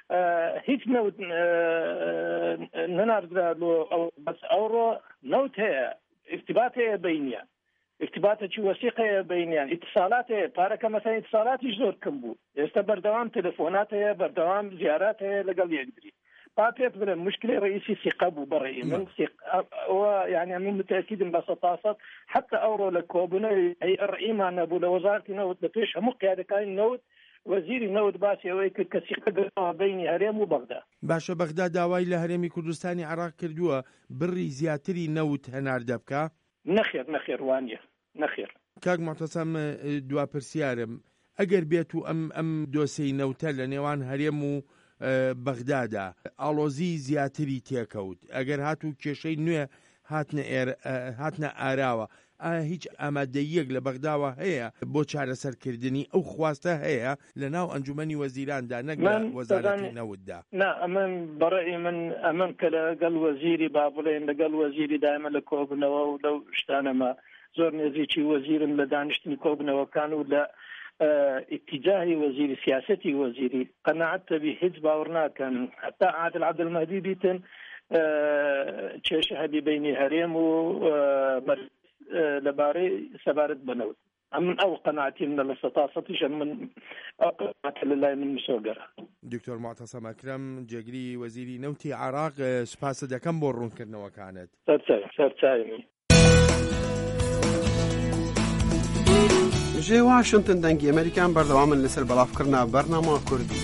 هیچ نەوت نەناردرا لۆ بەس ئەوڕۆ نەوت هەیە ارتباط هەیە بینیان ارتباطێکی وەسیق هەیە بینیان ئیتصالات هەیە پارەکە مەسەڵەن ئیتصالاتی زۆر کەم بوو ئێستا بەردەوام تەلەفۆنات هەیە بەردەوام زیارات هەیە لەگەڵ یەکتری با پێت بڵێم مشکلی ڕئیسی سیقە بوو بەڕێی من ئەوە یعنی من متأكدم بە سەد سەد حتى ئەوڕۆ لە کۆبوونەوەی هەیئە ڕئیمان نەبوو لە وەزارەتی نەوت لە پێش هەموو قیادەکانی نەوت وەزیری نەوت باسی ئەوەی کرد کە سیقە گرتەوە بینی هەرێم و بەغدا. باشە بەغدا داوای لە هەرێمی کوردستانی عێراق کردووە بڕی زیاتری نەوت هەناردە بکە؟ نەخێر نەخێر وانە نەخێر. کاک معتەسەم دوا پرسیارم ئەگەر بێت و ئەم ئەم دۆسەی نەوتە لە نێوان هەرێم و بەغدادا ئاڵۆزی زیاتری تێکەوت ئەگەر هات و کێشەی نوێ هاتنە ئاراوە ئایا هیچ ئامادەیەک لە بەغداوە هەیە بۆ چارەسەرکردنی ئەو خواستە هەیە لە ناو ئەنجومەنی وەزیراندا نەک لە وەزارەتی نەوتدا؟ نا ئەمن بەڕێی من ئەمن کە لەگەڵ وەزیری با بڵێن لەگەڵ وەزیری دایمە لە کۆبنەوە و لەو شتانەمە زۆر نێزیکی وەزیرم لە دانیشتنی کۆبنەوەکان و لە اتجاهی وزیری سیاستی وزیری قناعت بی هیچ باور ناکەن حتى عادل عبدالمهدی بیتن چێشە هەبی بینی هەرێم و لەبارەی سەبارەت بنەوت من ئەو قەناعەتی منە لە سەد سەدیش من قەناعەتە لە لای من مسۆگەرە. دکتۆر معتەسەم ئەکرەم جێگری وەزیری نەوتی عێراق سوپاسە دەکەم بۆ ڕوونکردنەوەکانت. سەرچاوی سەرچاوی ژێ واشنتن دەنگی ئەمریکان بەردەوامن لەسەر بەڵافکردنا بەرنامە کوردی.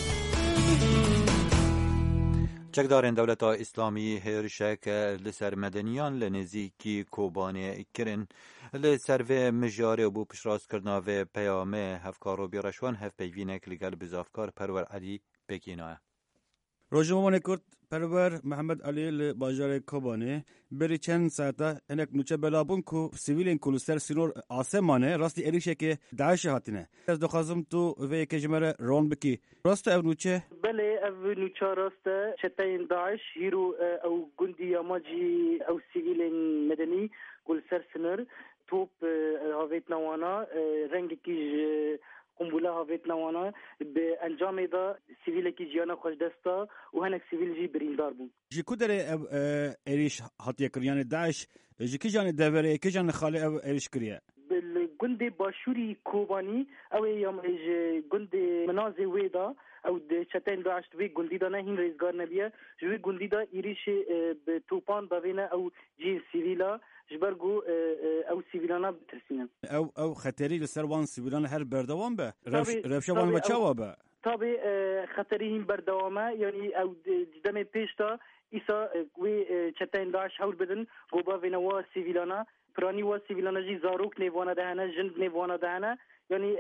چەکدارên Dewleta Îslamî hêrişek li ser medeniyan li nêzîkî Kobanê kirin li ser vê mijarê bû piştrast-kirina vê peyamê hevkarobî reşwan hevpeyvînek li gel bizavkar Perwer Elî Pêkînaya. Rojnameya Kurd Perwer Mehmed Elî li bajarê Kobanê berî çend saeta hinek nûçe belabûn ku sivîlên ku li ser sînor Asemanê rastî êrişekê Daişê hatine. Ez dixwazim tu vê yekê ji me re ron bikî. Rast e ev nûçe? Belê ev nûça rast e çeteyên Daeş hîrû ew gundî ya ma cî ew sivîlên medenî ku li ser sinir top havêtina wana rengekî ji قنبله هاویت نوانا به انجام دا سیویل کی جیانا خوش دستا و هنک سیویل جی بریندار بون. جی کدره ایریش هاتیه کریان داعش جی کی جان دوره کی جان خاله او ایریش کریه. بالجند باشوری کوبانی او یام جند منازه ویدا او د چتن داعش وی گندی دا نه هین رزگار نبیه جوی گندی دا ایریش به توپان باوینه او جی سیویلا جبرگو او سیویلانا بترسینن او او خطری لسر وان سیویلانا هر بردوام به رفشه وان بچاوا به طبعا خطری هین بردوامه یعنی او دم پیشتا ایسا وی چتن داعش حول بدن گوبا وینوا سیویلانا پرانی وا سیویلانا جی زاروک نیوانا دهنه جند نیوانا دهنه یعنی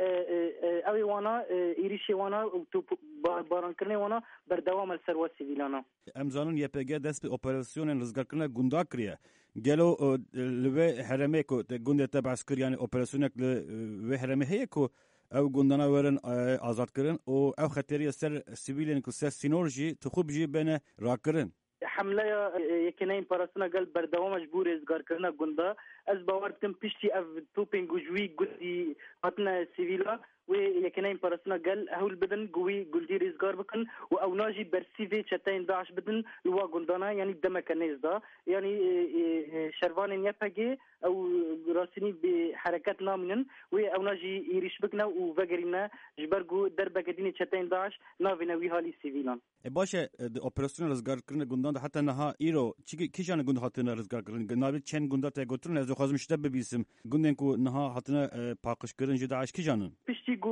اوی وانا ایریشی وانا تو باران کرنه وانا بردوام لسر وا سیویلانا امزانون یپگه دست به اپراسیون رزگار کرنه گندا کریه گلو لوی حرمه کو گنده تبع عسكر يعني اوبراسيونك لوی حرمه هي کو او گندنا ورن آزاد کرن او او خطری سر سیویلن کو سر سینورجی تخوب جی بنه راکرن حمله یکنین پرسنا قال بردوام مجبور ازگار کرنا گندا از باور کم پشتی اف توپین گوجوی گندی هاتنا سیویلا و یکنین پرسنا قال هول بدن قوي قلدي ازگار بکن و او ناجي برسيفي چتين داعش بدن لوا گندانا يعني دمك نزدا يعني شروان يپگي او راسني بحركات نامنن و او ناجي يريش بكنا و وگرينا جبرگو دربك دين چتين داعش ناوينا وي حالي سيفيلان باشه اپراسیون رزگار کردن گندان ده حتی نه ایرو چی کی جان گند هاتنه رزگار کردن نابی چند گندا تا گوترن از خوازم شته ببیسم گندن کو نه هاتنه پاکش کردن جداش کی جانن پشتی گو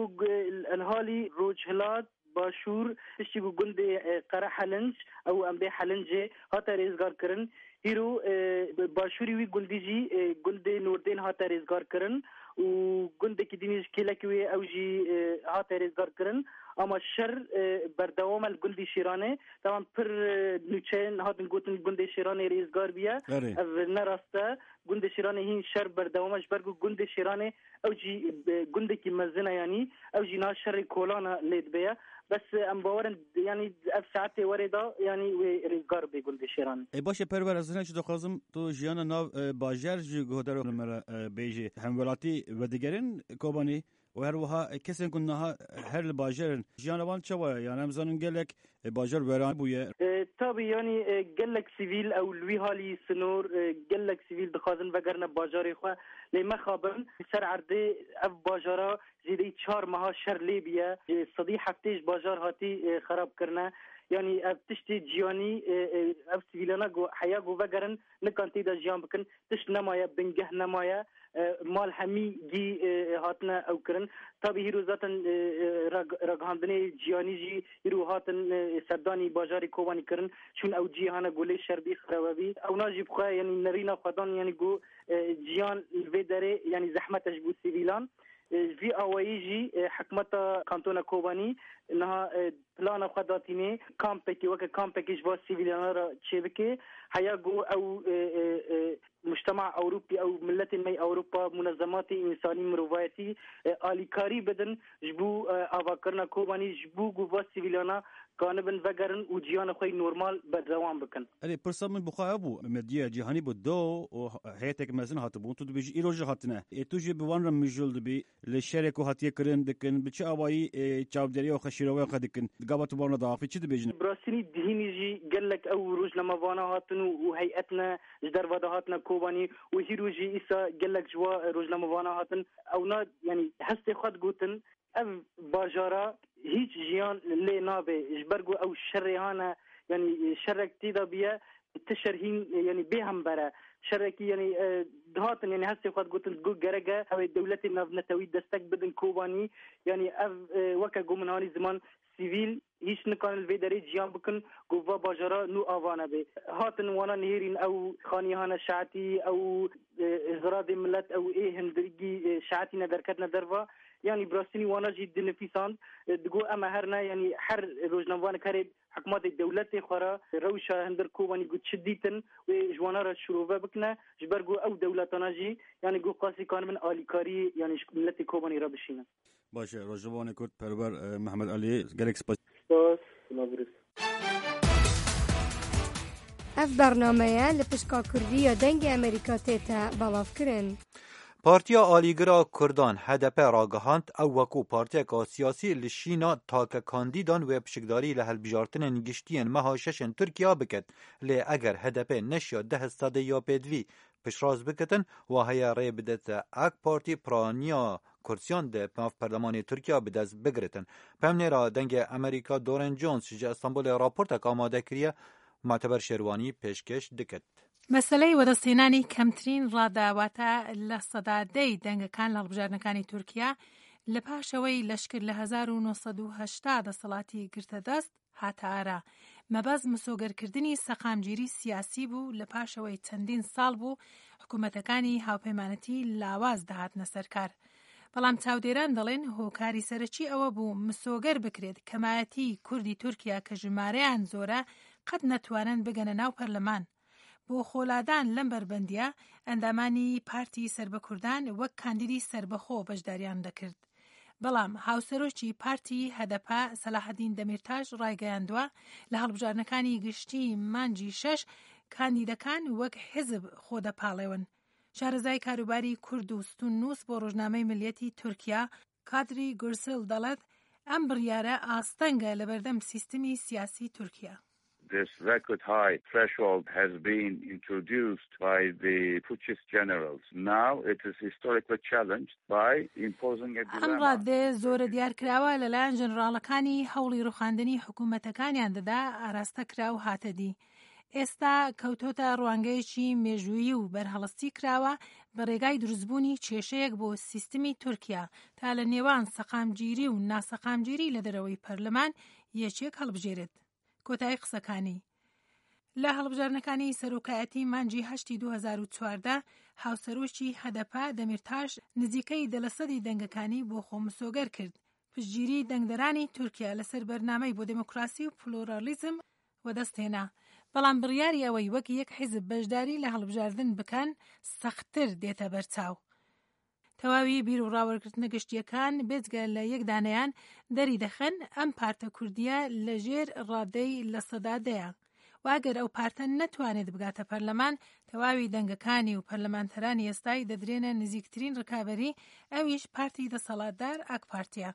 الهالی روج هلات باشور پشتی گو گند قره حلنج او ام به حلنج هات رزگار کردن هیرو باشوری وی گندجی گند نوردین هات رزگار کردن و گند کی دینیش کلکوی او جی هات رزگار کردن اما شر بردوام الجندي شيرانه طبعا بر نوچين هادن گوتن گندي شيرانه ريزگار بیا او نراسته گندي شيرانه هين شر بردوامش برگو گندي شيرانه او جي گندي کی مزنه يعني او جي ناشر کولانا لید بیا بس ام باورن يعني اف ساعت وردا يعني ريزگار بي گندي شيرانه ای باشه پرور از نش دخوازم تو جیانا ناو باجر جو گودر مر بیجی همولاتی و دیگرین کوبانی و هروها کسین کنها هر باجرن جانوان چوا یعنی امزانن گلک باجر وران بویه طبعا يعني قال لك سيفيل او لوي هالي سنور قال لك سيفيل دخازن وگرنه باجار خو لما خابن سر عرضه اف باجارا زیدی چهار ماه شر لیبیا صدی هفتهش باجار هاتی خراب کرنا يعني اف تشتي جياني اف سيفيلانا جو حيا جو وگرن نكانتي دا جيان بكن تش نمايا بنجه نمايا مال همي جي هاتنا او كرن طبي هيرو ذاتن رغاندني جياني جي هيرو هاتن سرداني باجاري كواني كرن شون او جي هانا گولي شربي خرابي او ناجي بخا يعني نرينا خدان يعني جو جيان الفيدري يعني زحمتش بو سيفيلان في اويجي حكمتا كانتونا كوباني انها بلانا خداتيني كامبكي وك كامبكي جوا سيفيلانرا تشيبكي هياغو او مجتمع اوروبي او ملت مي اوروبا منظمات انساني مروفاتي اليكاري بدن جبو افاكرنا كوباني جبو جوا سيفيلانا كانبن وگرن و جيان خوي نورمال بدوام بكن اري برسا من بخابو مديه جهاني بدو هيتك مزن هاتبون تو بيجي ايروج هاتنا اتوجي بوان رمجل بي للشركه هاتيه كرن دكن بچ اوي چاودري او خشيروي قدكن قبط بونا ضافي تشد بيجن براسيني دهينيجي قال لك او روج لما فانا هاتن وهيئتنا جدر ودهاتنا كوباني وهيروجي اسا قال لك جوا روج لما فانا هاتن او نا يعني حسي خد قوتن اف باجارا هيج جيان اللي نابي جبرقو او الشريهانا يعني شرك تيدا بيا تشرهين يعني بهم برا شركي يعني دهاتن يعني هسه قد قلت تقول جرجا او الدولة نتوي دستك بدن كوباني يعني اف وكا من هاني زمان سيفيل هيش نكان الفيدري جيان بكن قوة باجرا نو آوانا بي هاتن وانا نهيرين او خاني هانا شعتي او غراد ملت او ايه هندرقي شعتي ندركت ندرفا يعني براسيني وانا جد نفيسان دقو اما هرنا يعني حر روجنوان كاريب حكومات الدولة خورا روشا هندر كوباني قد شديتن وجوانا را شروفا بكنا جبرقو او دولتانا جي يعني قو قاسي كان من آليكاري يعني ملت كوباني را بشينا باشه روجوان كرد پرور محمد علي گلکس باس مبروك اف برنامه لپشکا کردی دنگ امریکا تیتا بلاف کرن پارتیا آلیگرا کردان هدپ راگهاند او وکو پارتیا سیاسی لشینا تاک کاندیدان و پشکداری لحل بجارتن نگشتین مها ششن ترکیا بکد لی اگر هدپ نشیا ده ساده یا پیدوی پشراز بکتن و هیا ری بدت اک پارتی پرانیا کرسیان ده پناف پرلمان ترکیا بدز بگرتن پمنی را دنگ امریکا دورن جونز شجا استانبول راپورتک آماده کریه معتبر شروانی پیشکش دکت مەسەلەی وەدەستهێنانی کەمترین ڕاداواتە لە سەدادەی دەنگەکان لە هەڵبژاردنەکانی تورکیا لە پاشەوەی لەشکر لە هەزار و نۆسەد و هەشتا دەسەڵاتی گرتە دەست هاتە ئارا مەبەز مسۆگەرکردنی سەقامگیری سیاسی بوو لە پاشەوەی چەندین ساڵ بوو حکوومەتەکانی هاوپەیمانەتی لاواز دەهاتنە سەرکار بەڵام چاودێران دەڵێن هۆکاری سەرەکی ئەوە بوو مسۆگەر بکرێت کەمایەتی کوردی تورکیا کە ژمارەیان زۆرە قەت نەتوانن بگەنە ناو پەرلەمان بۆ خۆلادان لەم بربەندیە ئەندامانی پارتی سربەکوردان وەک کاندیدی سربەخۆ بەشداریان دەکرد بەڵام هاوسەرۆکی پارتی هەدەپا سەلاحەدین دەمیرتاش ڕایگەیاندووە لە هەڵبژاردنەکانی گشتی مانجی شەش کاندیدەکان وەک حزب خۆ دەپاڵێون شارەزای کاروباری کورد و ستون نووس بۆ ڕۆژنامەی ملیەتی تورکیا کادری گورسل دەڵێت ئەم بڕیارە ئاستەنگە لە بەردەم سیستمی سیاسی تورکیا This record high threshold has been introduced by the putschist generals. Now it is historically challenged by imposing a dilemma. ئەم ڕادێ زۆرە دیارکراوە لەلایەن ژەنڕاڵەکانی هەوڵی ڕوخاندنی حکوومەتەکانیان دەدا ئاراستە کرا و هاتەدی. ئێستا کەوتۆتە ڕوانگەیەکی مێژوویی و بەرهەڵستی کراوە بە ڕێگای دروستبوونی کێشەیەک بۆ سیستمی تورکیا تا لە نێوان سەقامگیری و ناسەقامگیری لە دەرەوەی پەرلەمان یەکێک هەڵبژێرێت. کۆتایی قسەکانی لە هەڵبژاردنەکانی سەرۆکایەتی مانجی هەشتی دوو هەزار و چواردە هاوسەرۆکی هەدەپا دەمیرتاش نزیکەی دە لە سەدی دەنگەکانی بۆ خۆ مسۆگەر کرد پشتگیری دەنگدەرانی تورکیا لەسەر بەرنامەی بۆ دموکراسی و پلۆرالیزم وەدەستهێنا بەڵام بڕیاری ئەوەی وەک یەک حیزب بەشداری لە هەڵبژاردن بکەن سەختتر دێتە بەرچاو تەواوی بیر و ڕاوەرگرتنە گشتیەکان بێجگە لە یەکدانەیان دەری دەخەن ئەم پارتە کوردیە لەژێر ڕادەی لە سەدادەیە واگەر ئەو پارتە نەتوانێت بگاتە پەرلەمان تەواوی دەنگەکانی و پەرلەمانتەرانی ئێستای دەدرێنە نزیکترین ڕکابەری، ئەویش پارتی دەسەڵاتدار ئاک پارتیە.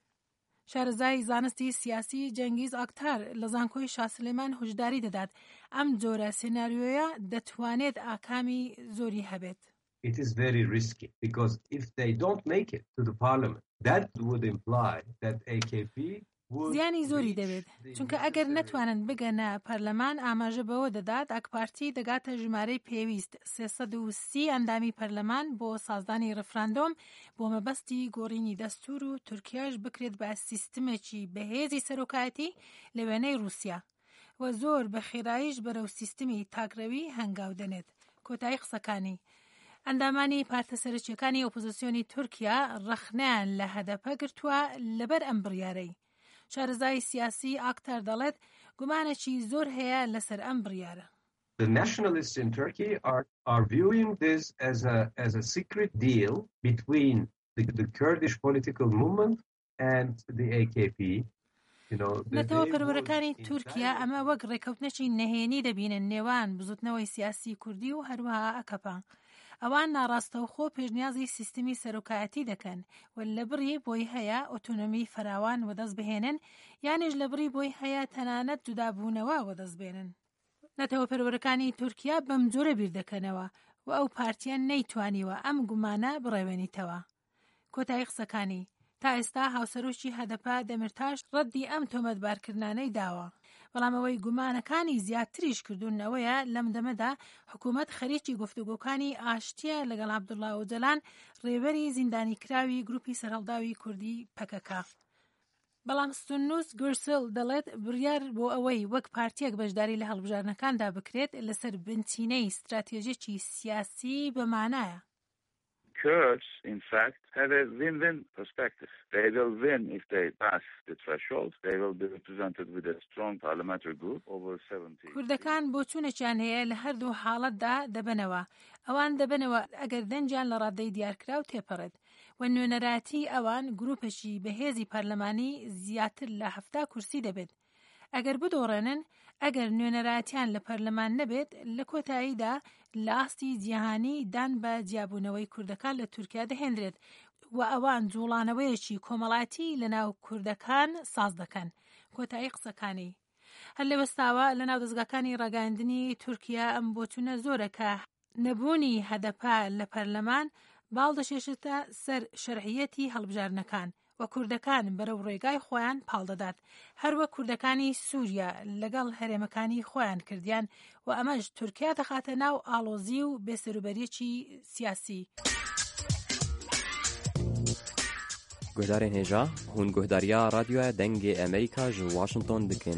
شارەزای زانستی سیاسی جەنگیز ئاکتار لە زانکۆی شا سلێمان هۆشداری دەدات ئەم جۆرە سێناریۆیە دەتوانێت ئاکامی زۆری هەبێت. It is very risky because if they don't make it to the parliament, that would imply that A K P زیانی زۆری دەبێت چونکە ئەگەر نەتوانن بگەنە پەرلەمان ئاماژە بەوە دەدات ئاک پارتی دەگاتە ژمارەی پێویست سێسەد و سی ئەندامی پەرلەمان بۆ سازدانی ڕفراندۆم بۆ مەبەستی گۆڕینی دەستور و تورکیاش بکرێت بە سیستمێکی بەهێزی سەرۆکایەتی لە وێنەی رووسیا و زۆر بە خێراییش بەرەو سیستمی تاگرەوی هەنگاو دەنێت. کۆتایی قسەکانی ئەندامانی پارتە سەرچیەکانی ئۆپۆزیسیۆنی تورکیا ڕەخنەیان لە هەدەپە گرتووە لەبەر ئەم بڕیارەی. شارەزای سیاسی ئاکتار دەڵێت گومانێکی زۆر هەیە لەسەر ئەم بڕیارە. The nationalists in Turkey are are viewing this as a as a secret deal between the, the Kurdish political movement and the A K P. نەتەوە پەروەرەکانی تورکیا ئەمە وەک ڕێکەوتنێکی نەهێنی دەبینن نێوان بزوتنەوەی سیاسی کوردی و هەروەها ئەکەپا. ئەوان ناڕاستەوخۆ پێشنیازی سیستمی سەرۆکایەتی دەکەن و لە بڕی بۆی هەیە ئۆتۆنۆمی فراوان وەدەست بهێنن یانیش لە بڕی بۆی هەیە تەنانەت جودابوونەوە وەدەست بێنن. نەتەوە پەروەرەکانی تورکیا بەم جۆرە بیر دەکەنەوە و ئەو پارتیان نەیتوانیوە ئەم گومانە بڕێوێنیتەوە. کۆتایی قسەکانی تا ئێستا هاوسەرۆکی هەدەپا دەمرتاش ڕەدی ئەم تۆمەتبارکردانەی داوە، بەڵام ئەوەی گومانەکانی زیاتریش کردوونەوەیە لەم دەمەدا حکوومەت خەریکی گفتوگۆکانی ئاشتیە لەگەڵ عەبدوڵڵا ئۆجەلان ڕێبەری زیندانی کراوی گروپی سەرهەڵداوی کوردی پەکەکە. بەڵام ستونوس گورسل دەڵێت بڕیار بۆ ئەوەی وەک پارتیەک بەشداری لە هەڵبژارنەکاندا بکرێت لەسەر بنچینەی استراتێژیەکی سیاسی بەمانایە. Kurds, in fact, have a win-win perspective. They will win if they pass the threshold. They will be represented with a strong parliamentary group over seventy. کوردەکان بۆ چوونەکیان هەیە لە هەردوو حاڵەتدا دەبنەوە. ئەوان دەبنەوە ئەگەر دەنجیان لە ڕادەی دیارکرا و تێپەڕێت و نوێنەراتی ئەوان گروپێکی بەهێزی پەرلەمانی زیاتر لە هەفتا کورسی دەبێت. ئەگەر بدۆڕێنن ئەگەر نوێنەراتیان لە پەرلەمان نەبێت لە کۆتاییدا لە ئاستی جیهانی دان بە جیابوونەوەی کوردەکان لە تورکیا دەهێنرێت و ئەوان جوڵانەوەیەکی کۆمەڵاتی لە ناو کوردەکان ساز دەکەن. کۆتایی قسەکانی هەر لە وەستاوە لە ناو دەستگاکانی ڕاگەاندنی تورکیا ئەم بۆچوونە زۆرە کە نەبوونی هەدەپا لە پەرلەمان باڵدەشێشتە سەر شەرعیەتی هەڵبژارنەکان و کوردەکان بەرەو ڕێگای خۆیان پاڵدەدات، هەروە کوردەکانی سووریا لەگەڵ هەرێمەکانی خۆیان کردیان و ئەمەش تورکیا دەخاتە ناو ئاڵۆزی و بێسەروبەریەکی سیاسی. گۆدارên hêja hûn guhdariya radyoya dengê Amerîka ji Washington dikin.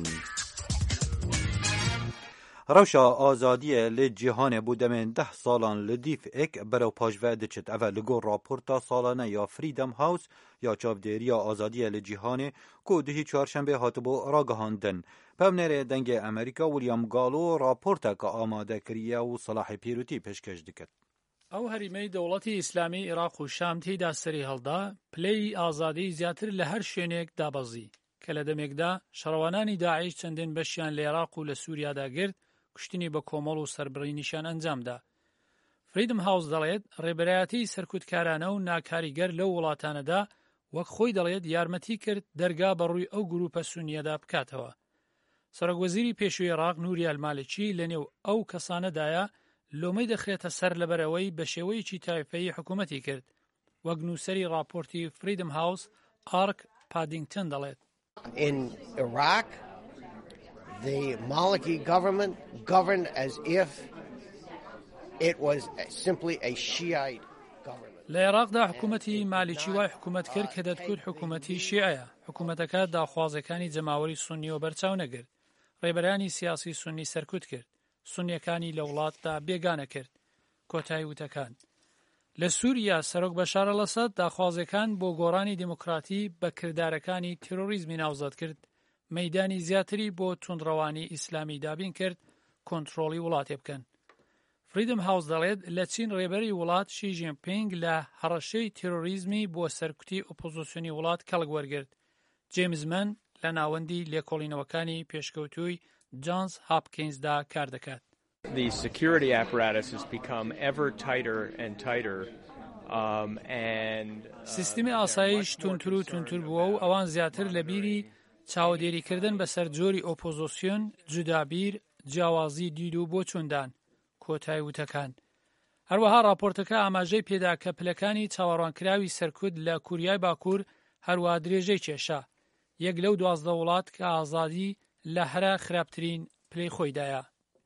Rewşa azadiye li cîhanê bû demên deh salan li dîvek berew pajve diçit. Ev li gor raporta salane ya Freedom House ya çavdêriya azadiye li cîhanê ku dihî çarşembê hatibû ragihandin. Pevnerê dengê Amerîka William Gallo raporteka amade kiriye û Silahê Pîrotî pêşkêş dikir. ئەو هەریمەی دەوڵەتی ئیسلامی عێراق و شام تێیدا سەری هەڵدا پلەی ئازادی زیاتر لە هەر شوێنێک دابەزی کە لە دەمێکدا شەڕەوانانی داعیش چەندین بەشیان لە عێراق و لە سووریادا گرت کوشتنی بە کۆمەڵ و سەربڕینیشان ئەنجامدا. فریدم هاوس دەڵێت ڕێبەرایەتی سەرکوتکارانە و ناکاریگەر لەو وڵاتانەدا وەک خۆی دەڵێت یارمەتی کرد دەرگا بەڕووی ئەو گروپە سونیەدا بکاتەوە. سەرۆکوەزیری پێشووی عێراق نوری ئەلمالکی لەنێو ئەو کەسانەدایە لۆمەی دەخرێتە سەر لەبەرەوەی بە شێوەیەکی تایپەیی حکوومەتی کرد وەک نووسەری راپۆرتی فریدم هاوس ئارک پادینگتن دەڵێت. In Iraq, the Maliki government governed as if it was simply a Shiite government. لە عێراقدا حکوومەتی مالیکی وای حکوومەت کرد کە دەتگوت حکوومەتی شیعەیە. حکوومەتەکە داخوازەکانی جەماوەری سونیەوە بەرچاو نەگرت. ڕێبەرانی سیاسی سونی سەرکوت کرد. سونیەکانی لە وڵاتدا بێگانە کرد. کۆتایی وتەکان لە سووریا سەرۆک بەشار ئەلەسەد داخوازەکان بۆ گۆڕانی دیموکراتی بە کردارەکانی تیرۆریزمی ناوزەت کرد، مەیدانی زیاتری بۆ توندڕەوانی ئیسلامی دابین کرد کۆنتڕۆڵی وڵاتێ بکەن. فریدم هاوس دەڵێت لە چین ڕێبەری وڵات شی ژینپینگ لە هەڕەشەی تیرۆریزمی بۆ سەرکوتی ئۆپۆزیسیۆنی وڵات کەڵک وەرگرت. جێمز من لە ناوەندی لێکۆڵینەوەکانی پێشکەوتووی جانز هاپکینزدا کار دەکات. The security apparatus has become ever tighter and tighter. Um, and سیستمی ئاسایش تونتر و تونتر بووە و ئەوان زیاتر لە بیری چاودێریکردن بەسەر جۆری ئۆپۆزۆسیۆن، جودابیر، جیاوازی دید و بۆ چوندان کۆتایی وتەکان. هەروەها راپۆرتەکە ئاماژەی پێدا کە پلەکانی چاوەڕوانکراوی سەرکوت لە کوریای باکوور هەروە درێژەی کێشا، یەک لەو دوازدە وڵات کە ئازادی لە هەرا خراپترین پلەی خۆیدایە.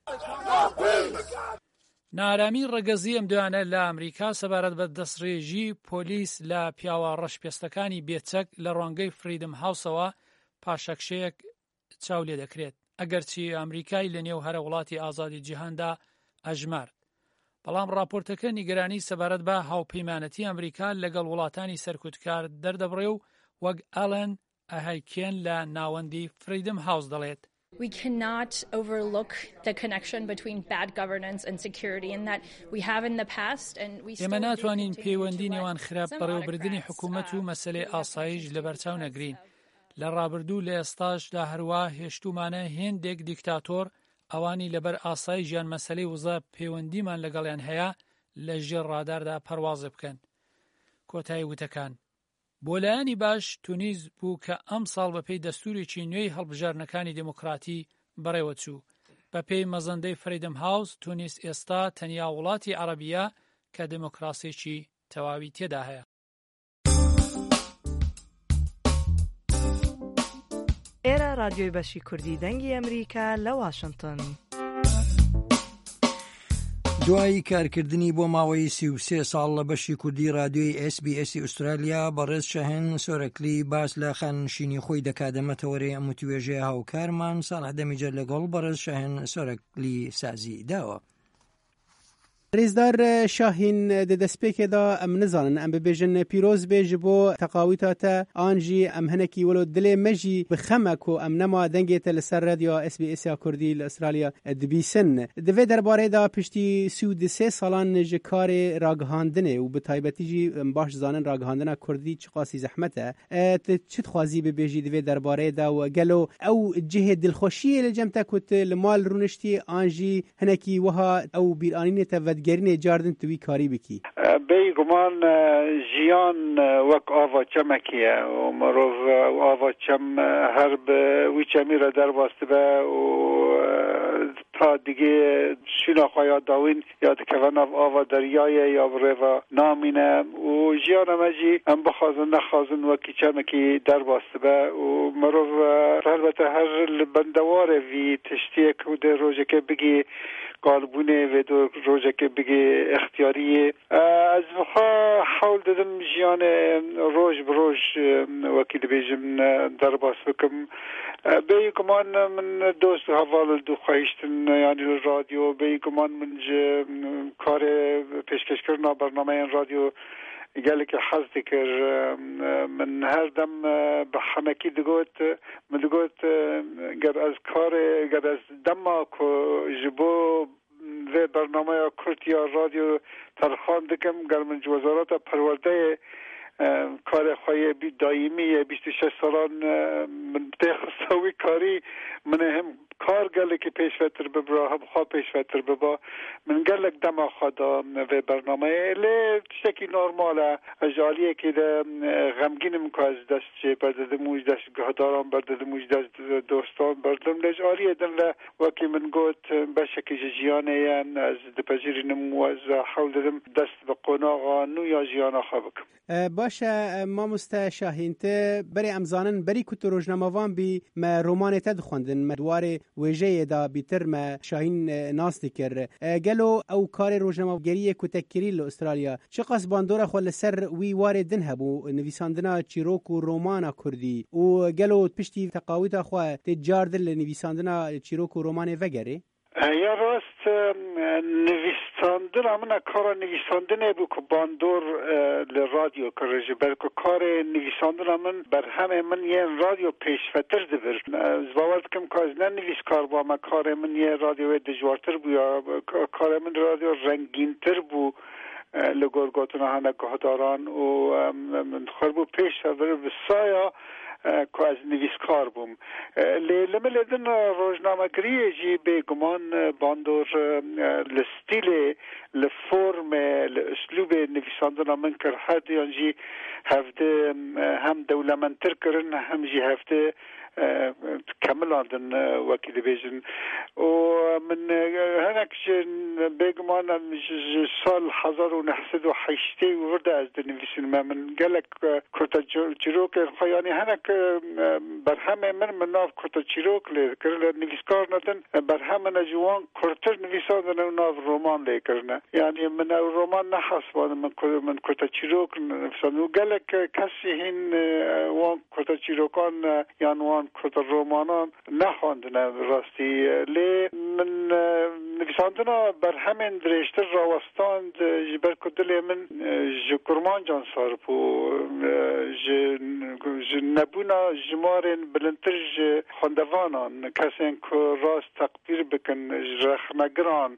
نارامی ڕەگەزی ئەم دوانە لە ئەمریکا سەبارەت بە دەستڕێژی پۆلیس لە پیاوە ڕەشپێستەکانی بێچەک لە ڕۆنگەی فریدم هاوسەوە پاشەکشەیەک چاو لێ دەکرێت، ئەگەرچی ئەمریکای لە نێو هەرە وڵاتی ئازادی جیهاندا ئەژمارد. بەڵام راپۆرتەکە نیگەرانی سەبارەت بە هاوپەیمانەتی ئەمریکا لەگەڵ وڵاتانی سەرکوتکار دەردەبڕێ و وەک ئەلەن ئەهایکێن لە ناوەندی فریدم هاوس دەڵێت. We cannot overlook the connection between bad governance and security and that we have in the past and we still ئێمە ناتوانین پەیوەندی نێوان خراپ بەڕێوەبردنی حکوومەت و مەسەلەی ئاسایش لە بەرچاو نەگرین. لە ڕابردوو لە ئێستاشدا هەروە هێشتومانە هێندێک دیکتاتۆر ئەوانی لەبەر ئاسایی ژیان مەسەلەی وزە پەیوەندیمان لەگەڵیان هەیە لە ژێر ڕاداردا پەرواز بکەن. کۆتایی وتەکان بۆ لایەنی باش تونیز بوو کە ئەم ساڵ بەپێی دەستوورێکی نوێی هەڵبژارنەکانی دموکراتی بەڕێوە چوو. بەپێی مەزەندەی فریدم هاوس تونیس ئێستا تەنیا وڵاتی عەرەبیە کە دموکراسیێکی تەواوی تێدا هەیە. ئێرە رادیۆی بەشی کوردی دەنگی ئەمریکا لە واشنگتن. دوایی کارکردنی بۆ ماوەی سی و سێ ساڵ لە بەشی کوردی رادیۆی ئێس بی ئێسی ئوسترالیا بەڕێز شەهێن سۆرەکلی باس لە خانشینی خۆی دەکاتەمەتەوەرێ ئەم توێژەیە هاوکارمان ساڵح دەمیجەر لەگەڵ بەڕێز شەهێن سۆرەکلی سازی داوە. رێزدار شاهین دەدەستپێکێدا ئەم نزانن ئەم ببێژن پیرۆز بێژ بۆ تەقاویتاتە ئانژی ئەم هەنێکی وەلو دلێ مەژی بخەمەک و ئەم نەما دەنگێتە لەسەر رادیۆ ئێس بی ئێسیا کوردی لە ئوسترالیا دبیسن. دەوێ دەربارەیەدا پشتی سی و سێ ساڵان ژ کارێ ڕاگەهاندنێ و بەتایبەتیژی باش زانن ڕاگەهاندنا کوردی چ قاسی زەحمەتە. چ خوازی ببێژی دەوێ دەربارەیەدا و گەلو ئەو جهێ دڵخۆشیە لە جەمتە کوت لە مال ڕونشتی ئانژی هەنێکی وها ئەو بیرانینێتە گەرینێ جاردن توی کاری بکی بێگومان ژیان وەک ئاوا چەمەکیە و مرۆڤ ئاوا چەم هەر وی چەمیرە دەرباستە بە و تا دیگه شینا خوایا داوین یا دکوه ناو آوا دریایه یا بریوه نامینه و ژیان مجی ام بخوازن نخوازن وکی چمکی در باسته به و مروف البته هر بندواره وی تشتیه که ده روژه که بگی قالبونه و دو روژه که بگی اختیاریه از بخوا حول دادم ژیان روژ بروژ وکی دبیجم در باس بکم بی گمان من دوست حوال دو خواهشتن یعنی رادیو بی گمان من کار پیشکش کردن برنامه رادیو گله که حظ کر من هر دم به همکی دگوت من دگوت گر از کار گر از دم کو جبو و برنامه کرد یا رادیو ترخان دکم گر من وزارت پرورده کار خواهی بی دائمی بیست و شش سالان من تخصوی کاری من هم کار گله که پیشوتر ببرا هم خواه پیشوتر ببا من گلک دم خدا و برنامه لی شکی نرماله اجالیه که ده غمگینم که از دست چه بردده موج دست گهداران بردده موج دست دوستان بردم لجالیه دن لی وکی من گوت بشکی جیانه یعن از دپجیری نمو از حول دادم دست به قناغا نو یا جیانه خواه بکم باشه ما مستا شاهینته بری امزانن بری کت روزنامه‌وان بی ما رومانه تدخوندن مدوار وجه دا بیتر ما شاهین ناس دکر گلو او کار روزنامه‌گری کتکری ل استرالیا چه قص باندور خل سر وی وارد دن هبو نویساندنا چیروک و رومانا کردی و گلو پشتی تقاویت خو تجارد ل نویساندنا چیروک و رومانه وگری یا راست نویساندن امنا کار نویساندن بو که باندور لرادیو کرده بلکه کار نویساندن من بر همه من یه رادیو پیشفتر دبر زباورد کم که از ننویس کار با ما کار من یه رادیو دجوارتر بو یا کار من رادیو رنگینتر بو لگرگاتون هنه گهداران و من خربو پیش بر بسایا کو از نویسکار بوم لملدن روزنامه‌گری جی به گمان باندور لستیل لفرم لاسلوب نویساندن من کر هر یانجی هفته هم دولمنتر کرن هم جی هفته كمل عندن وكيل بيجن ومن هناك بيجمان صال حضر ونحسد وحيشتي ورد أزدني في السينما من قالك كرة جيروك يعني هناك برهام من من ناف كرة جيروك لكرنا نفسكار نتن برهام نجوان كرة نفسان ناف رومان لكرنا يعني من الرومان نحس من من كرة جيروك نفسان وقالك كسيهن وان كرة جيروكان يعني كتر رومانان نخواندن راستی لی من نویساندنا بر همین درشتر راوستاند جبر کدلی من جکرمان جان صار بو ج نبونا جمارن بلندتر ج خواندوانان کسین که راست تقدیر بکن رخنگران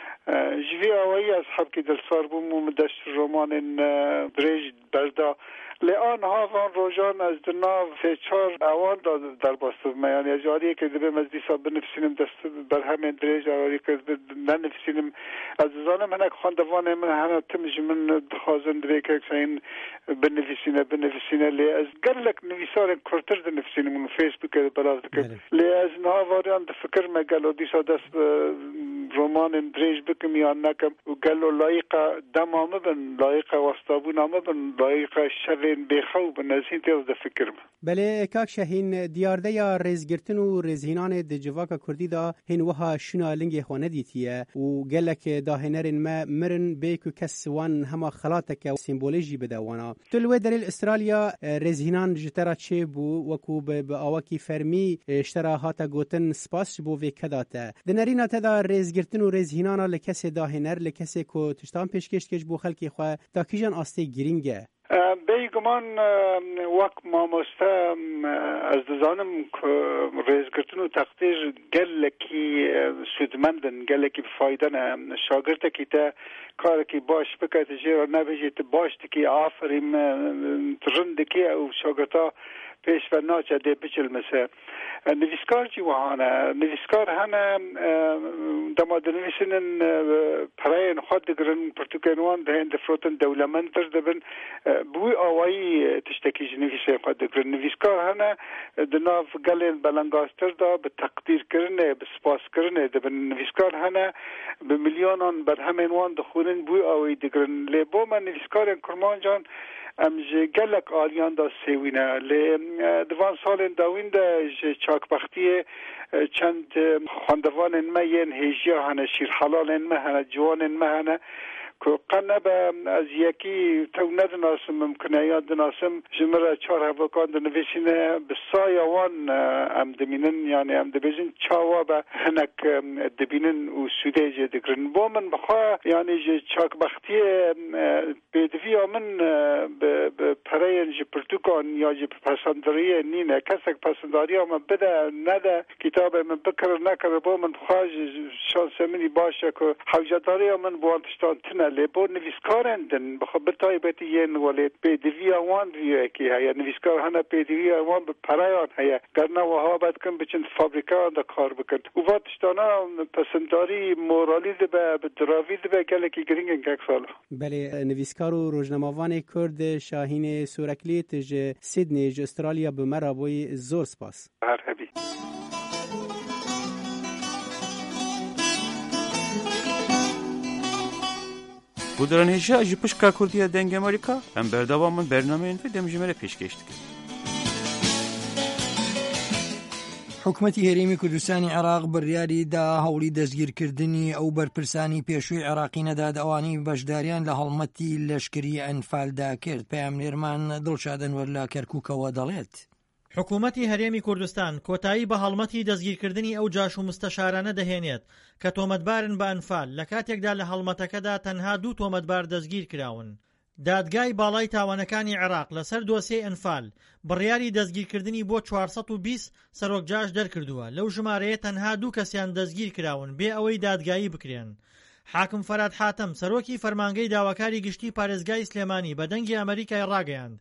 جوی آوایی اصحاب که دل صار بو مدشت رومان درشت بردا لآن هاوان روزان از دناو فیچار اوان در باستو میانی از جاری که دبی مزدیسا بنفسینم دست بر همین دریج جاری که ننفسینم از زانم هنک خواندوان من هنه تمج من دخوازن دبی که این بنفسینه بنفسینه لی از گرلک نویسار کرتر دنفسینم من فیسبوک براز دکر لی از نهاواریان دفکر مگلو دیسا دست رومان دریج بکم یا نکم و گلو لایقه دمام بن لایقه وستابون بن لایقه شب بخوب نزین تیز دفکرم. بله کاک شهین دیارده یا ریزگرتن و ریزهینان دجواک کردی دا هین وها شنا لنگی خوانه دیتیه و گلک داهنرن ما مرن بیکو کس وان هما خلاتک و سیمبولیجی بدوانا. تلوه دلیل استرالیا ریزهینان جترا چه بو وکو با آواکی فرمی اشترا هاتا گوتن سپاس بو وی کداته. دنرینا تدا ریزگرتن و ریزهینانا لکس داهنر لکس کو تشتان پیشکش کش بو خلکی خواه تا کیجان آسته گرینگه. بیگمان وقت ماموسته از دزانم که ریزگرتن و تقدیر گلکی سودمندن گلکی فایدن شاگرد کی تا کار کی باش بکت جیر نبیجت باش کی آفریم ترند کی او شاگردا پیش و ناچه ده بچل مسه نویسکار جی وحانه نویسکار هنه دماد نویسنن پراین خود دگرن پرتوکینوان دهین دفروتن دولمنتر دبن بوی آوائی تشتکی جی نویسه خود دگرن نویسکار هنه دناف گلین بلنگاستر دا به تقدیر کرنه به سپاس کرنه دبن نویسکار هنه به میلیونان بر همینوان دخونن بوی آوائی دگرن لی بو من نویسکار کرمان جان امج گلک آلیان دا سوینه لی دوان سال داوین دا چاکبختی چند خواندوان ما ین هیجیا هنه شیر حلال ما هنه جوان ما هنه که قنب از یکی تو ندناسم ممکنه یاد دناسم جمره چهار هفکان دنویسینه بسای وان ام دمینن یعنی ام دبیزین چاوا به هنک دبینن و سوده جه دگرن با من بخواه یعنی جه چاکبختی بیدوی آمن به پراین جه پرتوکان یا جه پسندریه نینه کسک پسنداری آمن بده نده کتاب من بکر نکر با من بخواه شانس منی باشه که حوجداری آمن بوانتشتان تنه لبو نویسکارندن بخواه بتایبتی ین ولید پیدوی آوان ویه که هیا نویسکار هنه پیدوی آوان به پرایان هیا گرنه وها باید کن بچن فابریکان دا کار بکن و واتشتانا پسنداری مورالی ده به دراوی ده به گلکی گرینگن که سالا بله نویسکار و روزنامه‌وان کرد شاهین سورکلی تج سیدنی ج استرالیا به مرابوی زور سپاس هر هبی Bu dönemde ji pişka Kurdiya deng Amerika em berdewamın bernameyên ve demjimere pêşkêş dikin. حکومەتی هێرێمی کوردستانی عێراق بڕیاری دا هەوڵی دەستگیرکردنی ئەو بەرپرسانی پێشووی عێراقی نەداد ئەوانەی بەشداریان لە هەڵمەتی لەشکری ئەنفالدا کرد پەیامنێرمان دڵشاد ئەنوەر لە کەرکووکەوە دەڵێت. حکوومەتی هەرێمی کوردستان کۆتایی بە هەڵمەتی دەستگیرکردنی ئەو جاش و مستەشارانە دەهێنێت کە تۆمەتبارن بە ئەنفال لە کاتێکدا لە هەڵمەتەکەدا تەنها دوو تۆمەتبار دەستگیر کراون. دادگای باڵای تاوانەکانی عێراق لەسەر دۆسیەی ئەنفال بڕیاری دەستگیرکردنی بۆ چوارسەد و بیست سەرۆکجاش دەرکردووە لەو ژمارەیە تەنها دوو کەسیان دەستگیر کراون بێ ئەوەی دادگایی بکرێن. حاکم فەراد حاتەم سەرۆکی فەرمانگەی داواکاری گشتی پارێزگای سلێمانی بە دەنگی ئەمریکای ڕاگەیاند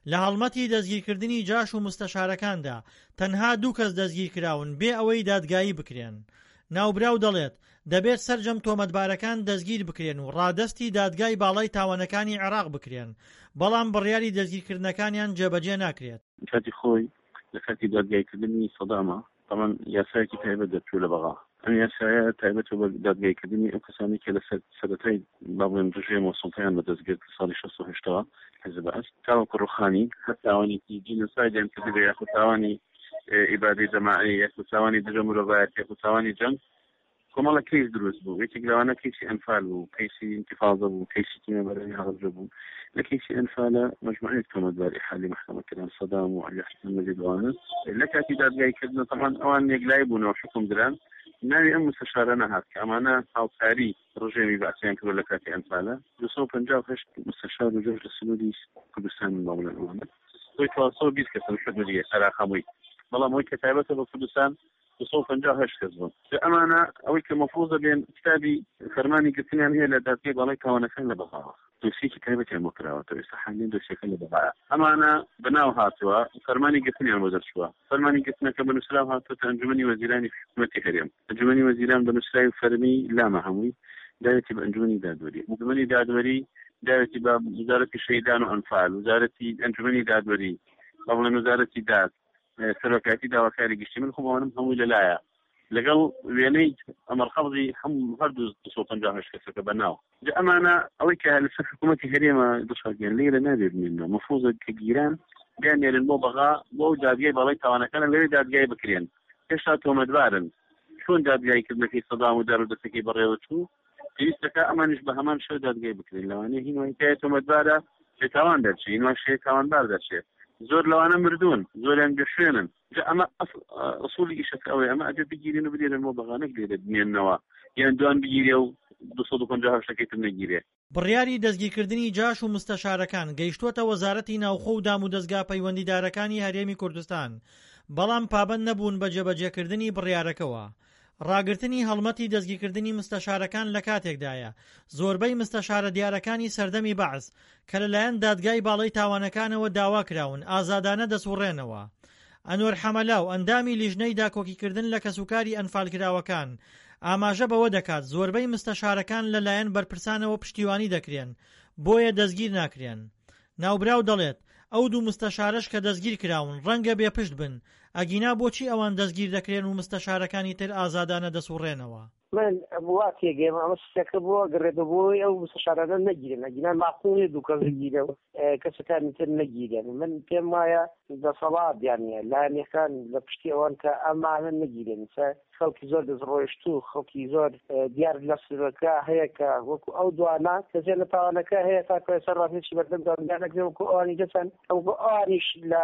لە هەڵمەتی دەستگیرکردنی جاش و مستەشارەکاندا تەنها دوو کەس دەستگیر کراون بێ ئەوەی دادگایی بکرێن. ناوبراو دەڵێت دەبێت سەرجەم تۆمەتبارەکان دەستگیر بکرێن و ڕادەستی دادگای باڵای تاوانەکانی عێراق بکرێن، بەڵام بڕیاری دەستگیرکردنەکانیان جێبەجێ ناکرێت. کاتی خۆی لە کاتی دادگایکردنی سەدامە طبعا یاسایەکی تایبەت دەچوو لە بەغا، ئەم یاسایە تایبەت بە دادگایکردنی ئەو کەسانی کە لە سەرەتای باڵێن ڕژێم و سڵتەیان بەدەستگرت ساڵی شەست و هەشتەوە حیزب ئەست تاوەکو ڕوخانی هەر تاوانێکی جینۆسایدیان کردی بە یاخود تاوانی ئیبادەی جەماعی یاخود تاوانی دژە مرۆڤایەت یاخود تاوانی جەنگ کۆمەڵە کەیس دروست بوو. یەکێک لەوانە کەیسی ئەنفال بوو، کەیسی ئینتیفاضە بوو، کەیسی تیمەبەرەوەی هەڵەبجە بوو. لە کەیسی ئەنفالە مەجموعەیەک تۆمەتباری حالی محکەمەکردن سەدام و عەلی حەسەن مەجیدوانە لە کاتی دادگایکردنەوە تەمان ئەوان یەکلای بوونەوە حکم دران. ناوی ئەم مستەشارە نەهات کە ئەمانە هاوکاری ڕژێمی بەعسیان کردووە لە کاتی ئەنفالە دوو سەد و پەنجا و هەشت مستەشار و جۆژ لە سنووری کوردستان ماوەڵە ئەوانە دوی چوار سەد و بیست کەسن حدودیە عێراق هەمووی، بەڵام ئەوەی کە تایبەتە بە کوردستان دوو سەد و پەنجا و هەشت کەس بوون. ئەمانە ئەوەی کە مەفروضە بێن کتابی فەرمانی گرتنیان هەیە لە دادگای باڵای تاوانەکان لە بەغاوە، دۆسیەکی تایبەتیان بۆ کراوەتەوە، ئێستا حالیان دۆسیەکە لە بەغایە. ئەمانە بەناو هاتووە فەرمانی گرتنیان بۆ دەرچووە، فەرمانی گرتنەکە بە نووسراو هاتووەتە ئەنجومەنی وەزیرانی حکوومەتی هەرێم. ئەنجومەنی وەزیران بە نووسراوی فەرمی لامە هەمووی داوێتی بە ئەنجومەنی دادوەری، ئەنجومەنی دادوەری داوێتی بە وزارەتی شەیدان و ئەنفال، وزارەتی ئەنجومەنی دادوەری، بەڵێن وزارەتی داد، سەرۆکاتی داواکاری گشتی. من خۆمانم هەمووی لەلایە لەگەڵ وێنەی ئەمەرخەڵی هەموو هەردوو دوو سەد و پەنجا و هەشت کەسەکە بەناو. ئەمانە ئەوەی کە لەسەر حکوومەتی هەرێمە دڵشادیان لێرە نابێت بمێنەوە، مەفروضە کە گیران بیانێرن بۆ بەغا بۆ دادگای باڵای تاوانەکانە لەوێ دادگای بکرێن. هێشتا تۆمەتبارن چۆن دادگایکردنەکەی سەدام و دار و دەستەکەی بەڕێوە چوو پێویستەکە ئەمانش بە هەمان شێوە دادگای بکرێن. لەوانەیە هینوای کای تۆمەتبارە شێتاوان دەرچێت، هینوای شێ تاوانبار دەرچێت، زۆر لەوانە مردوون، زۆریان گەشوێنن. ئەمە ئەسوولی ئیشەکە ئەوەیە ئەمە ئەگەر بگیرێن و بدێرن بۆ بەغانەک لێرە بمێننەوە یان دوان بگیرێ و دوو سەد و پەنجا و هەشتەکەی تر نەگیرێ. بڕیاری دەستگیرکردنی جاش و مستەشارەکان گەیشتووەتە وەزارەتی ناوخۆ و دام و دەستگا پەیوەندیدارەکانی هەرێمی کوردستان، بەڵام پابەند نەبوون بە جێبەجێکردنی بڕیارەکەوە. ڕاگررتنی هەڵمەتی دەستگیرکردنی مستەشارەکان لە کاتێکدایە زۆربەی مستەشارە دیارەکانی سەردەمی بەعز کە لەلایەن دادگای باڵای تاوانەکانەوە داوا کراون ئازادانە دەسوڕێنەوە. ئەنوەر حەمەلاو ئەندامی لیژنەی داکۆکیکردن لە کەسوکاری ئەنفالکراوەکان ئاماژە بەوە دەکات زۆربەی مستەشارەکان لەلایەن بەرپرسانەوە پشتیوانی دەکرێن بۆیە دەستگیر ناکرێن. ناوبراو دەڵێت ئەو دوو مستەشارەش کە دەستگیر کراون ڕەنگە بێپشت بن، ئەگینا بۆچی ئەوان دەستگیر دەکرێن و مستەشارەکانی تر ئازادانە دەسوڕێنەوە. من بوا تێگەم ئەمە شتێکە بووە گڕێتە بۆی ئەو مستەشارانە نەگیرن، ئەگینا ماقوڵێ دوو کەس گیرە و کەسەکانی تر نەگیرن. من پێم وایە دەسەڵاتیان نیە لایەنەکان لە پشتی ئەوان کە ئەمانە نەگیرن. خەڵکی زۆر دەستڕۆیشتوو، خەڵکی زۆر دیار لە سورەکە هەیە کە وەکو ئەو دوانە کەسێ لە تاوانەکە هەیە تا سەر ڕاستێکی بەردەمدانەکرێ وەکو ئەوانی دەچەن ئەو ئەوانیش لە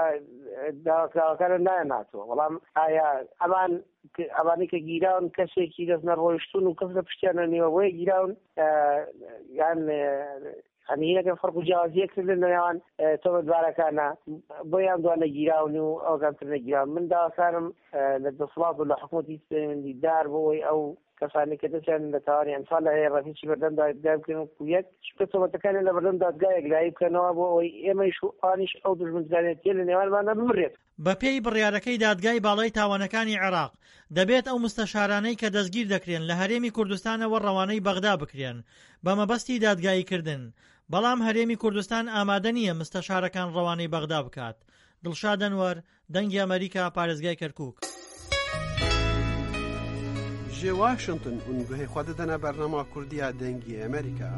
داواکارە نایەناتەوە. بەڵام ئایا ئەمان ئەوانەی کە گیراون کەسێکی دەست نەڕۆیشتون و کەس لە پشتیانە نێوە بۆیە گیراون یان هەمیەکە فەرق و جیاوازیەکردن لەنێوان تۆمەتبارەکانە بۆیان دوانە گیراون و ئەوگان تر نەگیراون. من داواکارم لە دەسەڵات و لە حکوومەتی پەیوەندیدار بۆی ئەو کەسانی کە دەچێن لە تاوانی ئەنفال هەیە ڕەفیقی بەردەم دادگای بکەن و یەک شتە تۆمەتەکانی لە بەردەم دادگایەک لای بکەنەوە بۆ ئەوەی ئێمەش و ئانیش ئەو دژمنجانێتیە لە نێوانمانە بمڕێت. بە پێی بڕیارەکەی دادگای باڵای تاوانەکانی عێراق دەبێت ئەو مستەشارانەی کە دەستگیر دەکرێن لە هەرێمی کوردستانەوە ڕەوانەی بەغدا بکرێن بە مەبەستی دادگاییکردن، بەڵام هەرێمی کوردستان ئامادە نییە مستەشارەکان ڕەوانەی بەغدا بکات. دڵشاد ئەنوەر، دەنگی ئەمریکا، پارێزگای کەرکووک. جێ واشنگتن اون گوهی خود دەنا بەرنامە کوردیە دەنگی ئەمریکا.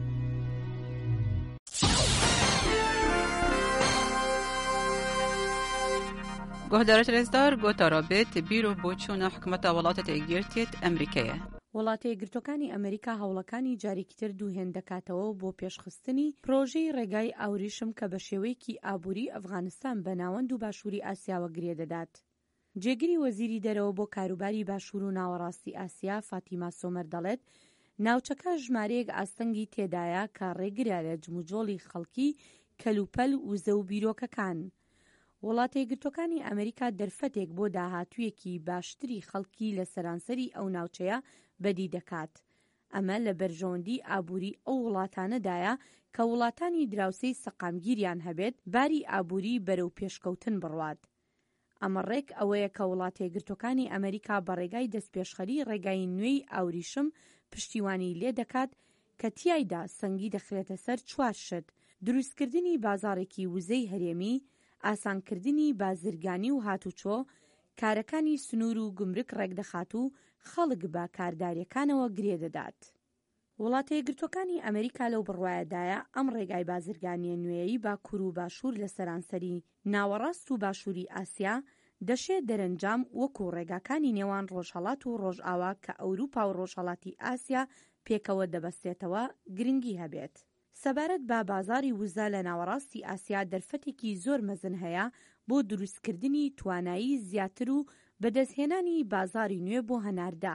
گۆهدارە ترێزدار گۆتارە بێت بیر و بۆچوونە حکومەتە وڵاتە تێگیرتێت ئەمریکایە. وڵاتە یەکگرتوەکانی ئەمریکا هەوڵەکانی جارێکیتر دووهێن دەکاتەوە بۆ پێشخستنی پرۆژەی ڕێگای ئاوریشم کە بە شێوەیەکی ئابووری ئەفغانستان بە ناوەند و باشووری ئاسیاوە گرێ دەدات. جێگیری وەزیری دەرەوە بۆ کاروباری باشوور و ناوەڕاستی ئاسیا فاتیما سۆمەر دەڵێت ناوچەکە ژمارەیەک ئاستەنگی تێدایە کە ڕێگرە لە جموجۆڵی خەڵکی کەلوپەل و زە و بیرۆکەکان. وڵاتە یەکگرتوەکانی ئەمریکا دەرفەتێک بۆ داهاتوویەکی باشتری خەڵکی لە سەرانسەری ئەو ناوچەیە بەدی دەکات. ئەمە لە بەرژەوەندی ئابووری ئەو وڵاتانەدایە کە وڵاتانی دراوسەی سەقامگیریان هەبێت باری ئابووری بەرەو پێشکەوتن بڕوات. ئەمە ڕێک ئەوەیە کە وڵاتە یەکگرتووەکانی ئەمریکا بە ڕێگای دەستپێشخەری ڕێگای نوێی ئاوریشم پشتیوانی لێ دەکات کە تیایدا سەنگی دەخرێتە سەر چوار شت: دروستکردنی بازاڕێکی وزەی هەرێمی، ئاسانکردنی بازرگانی و هاتوچۆ، کارەکانی سنوور و گومرک ڕێکدەخات و خەڵک بە کارداریەکانەوە گرێ دەدات. وڵاتە یەکگرتووەکانی ئەمریکا لەو بڕوایەدایە ئەم ڕێگای بازرگانیە نوێیی باکوور و باشوور لە سەرانسەری ناوەڕاست و باشووری ئاسیا دەشێت دەرەنجام وەکو ڕێگاکانی نێوان ڕۆژهەڵات و ڕۆژئاوا کە ئەوروپا و ڕۆژهەڵاتی ئاسیا پێکەوە دەبەستێتەوە گرنگی هەبێت. سەبارەت بە بازاری وزە لە ناوەڕاستی ئاسیا دەرفەتێکی زۆر مەزن هەیە بۆ دروستکردنی توانایی زیاتر و بەدەستهێنانی بازاری نوێ بۆ هەناردا.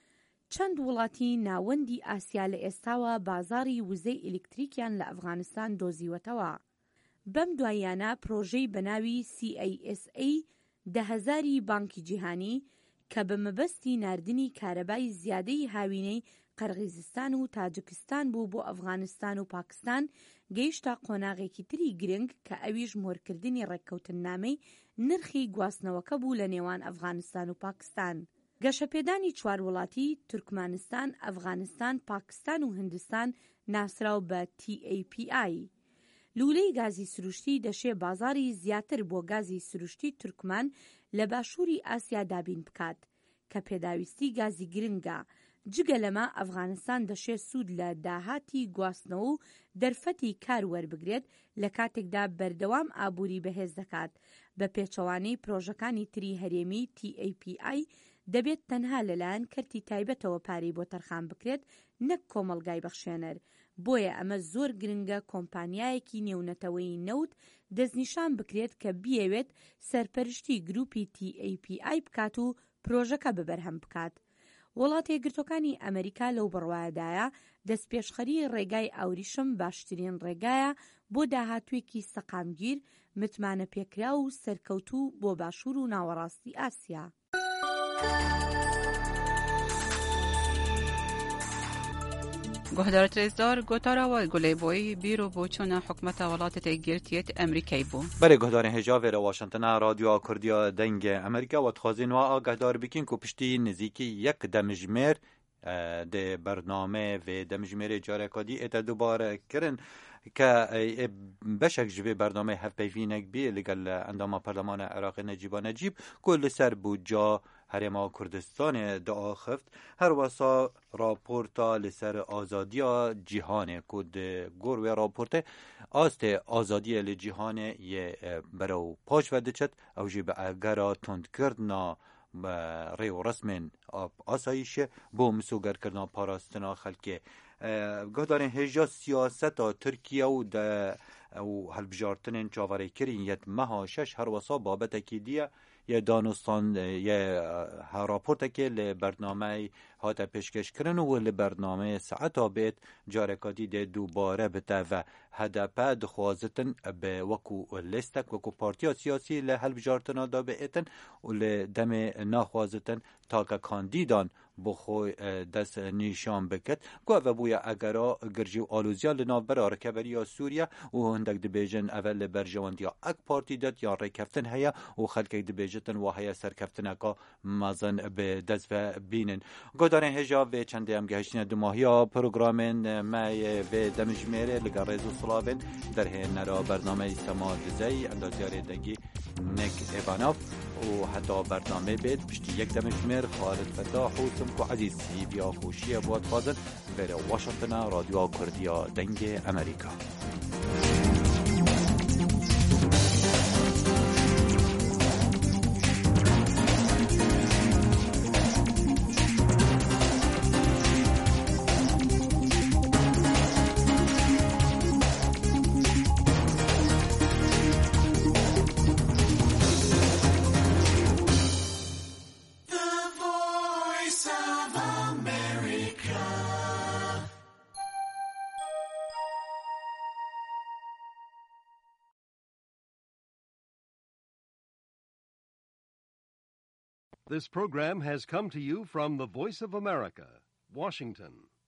چەند وڵاتی ناوەندی ئاسیا لە ئێستاوە بازاری وزەی ئیلکتریکیان لە ئەفغانستان دۆزیوەتەوە. بەم دواییانە پرۆژەی بەناوی سی ئەی ئێس ئەی دە هەزاری بانکی جیهانی کە بە مەبەستی ناردنی کارەبای زیادەی هاوینەی قەرغیزستان و تاجکستان بوو بۆ ئەفغانستان و پاکستان گەیشتە قۆناغێکی تری گرنگ کە ئەویش مۆرکردنی ڕێککەوتنامەی نرخی گواستنەوەکە بوو لە نێوان ئەفغانستان و پاکستان. گەشەپێدانی چوار وڵاتی تورکمانستان، ئەفغانستان، پاکستان و هندستان ناسراو بە تی ئەی پی ئای. لولەی گازی سروشتی دەشێ بازاری زیاتر بۆ گازی سروشتی تورکمان لە باشووری ئاسیا دابین بکات کە پێداویستی گازی گرنگە. جگە لەمە ئەفغانستان دەشێ سوود لە داهاتی گواستنەوە و دەرفەتی کار وەربگرێت لە کاتێکدا بەردەوام ئابووری بەهێز دەکات. بە پێچەوانەی پرۆژەکانی تری هەرێمی تی ئەی پی ئای دەبێت تەنها لەلایەن کەرتی تایبەتەوە پارەی بۆ تەرخان بکرێت نەک کۆمەڵگای بەخشێنەر. بۆیە ئەمە زۆر گرنگە کۆمپانیایەکی نێونەتەوەی نەوت دەستنیشان بکرێت کە بیەوێت سەرپەرشتی گروپی تی ئەی پی ئای بکات و پرۆژەکە ببەرهەم بکات. وڵاتە یەکگرتووەکانی ئەمریکا لەو بڕوایەدایە دەستپێشخەری ڕێگای ئاوریشم باشترین ڕێگایە بۆ داهاتوێکی سەقامگیر، متمانە پێکرا و سەرکەوتوو بۆ باشوور و ناوەڕاستی ئاسیا. گۆهدارت رێزدار گۆتاراوە گولەیبۆی بیرۆ بۆ چۆنە حکومەتە وڵاتە گرتیت ئەمریکای بوو. بەرێ گۆهدارên هێژا vêre Washingtona radyoya Kurdiya dengê Amerîka we dixwazin we agahdar bikin ku piştî nizîkî yek demijmêr dê bername vê demijmêrê carekadî ête dubare kirin که بشک جوی برنامه هفپیوینک بی لگل اندام پارلمان عراق نجیب نجیب کل سر بوجا هرما کردستان دعا خفت هر واسا راپورتا لسر آزادی جهان کد گور و راپورت آست آزادی لجهان یه برو پاش ودچت او جی به اگرا تند کردنا ریو رسمن آسایشه بو مسوگر کردنا پاراستنا خلکه گهدارن هجا سیاست ترکیه و د او هلبجارتن چاوره کرین یت مها شش هر وسا بابت کیدیه یه دانستان یه راپورت که ل برنامه هات پیشکش کردن و ل برنامه ساعت بیت جارکادی ده دوباره بته و هدف دخوازتن به وکو لیستک وکو پارتیا سیاسی ل هلبجارتنا دا بیتن و ل دم ناخوازتن تا که کاندیدان بخو دست نیشان بکت گو و بویا اگرا گرجی و آلوزیا لناو برا رکبری سوریا و هندک دبیجن اول برجواندی اک پارتی داد یا رکفتن هیا و خلک دبیجتن و هیا سرکفتن اکا مازن به دست و بینن گو دارن هجا و چنده هم گهشتین دماهیا پروگرامن مای و دمجمیره لگر ریزو صلابن در هین نرا برنامه سما دزی اندازیار دنگی نک ایواناف و حتی برنامه بید پشتی یک دمجمیر خالد فتاح و سمکو عزیزی بیا خوشی بود فاضل بره واشنطن رادیو کردیا دنگ امریکا. This program has come to you from the Voice of America, Washington.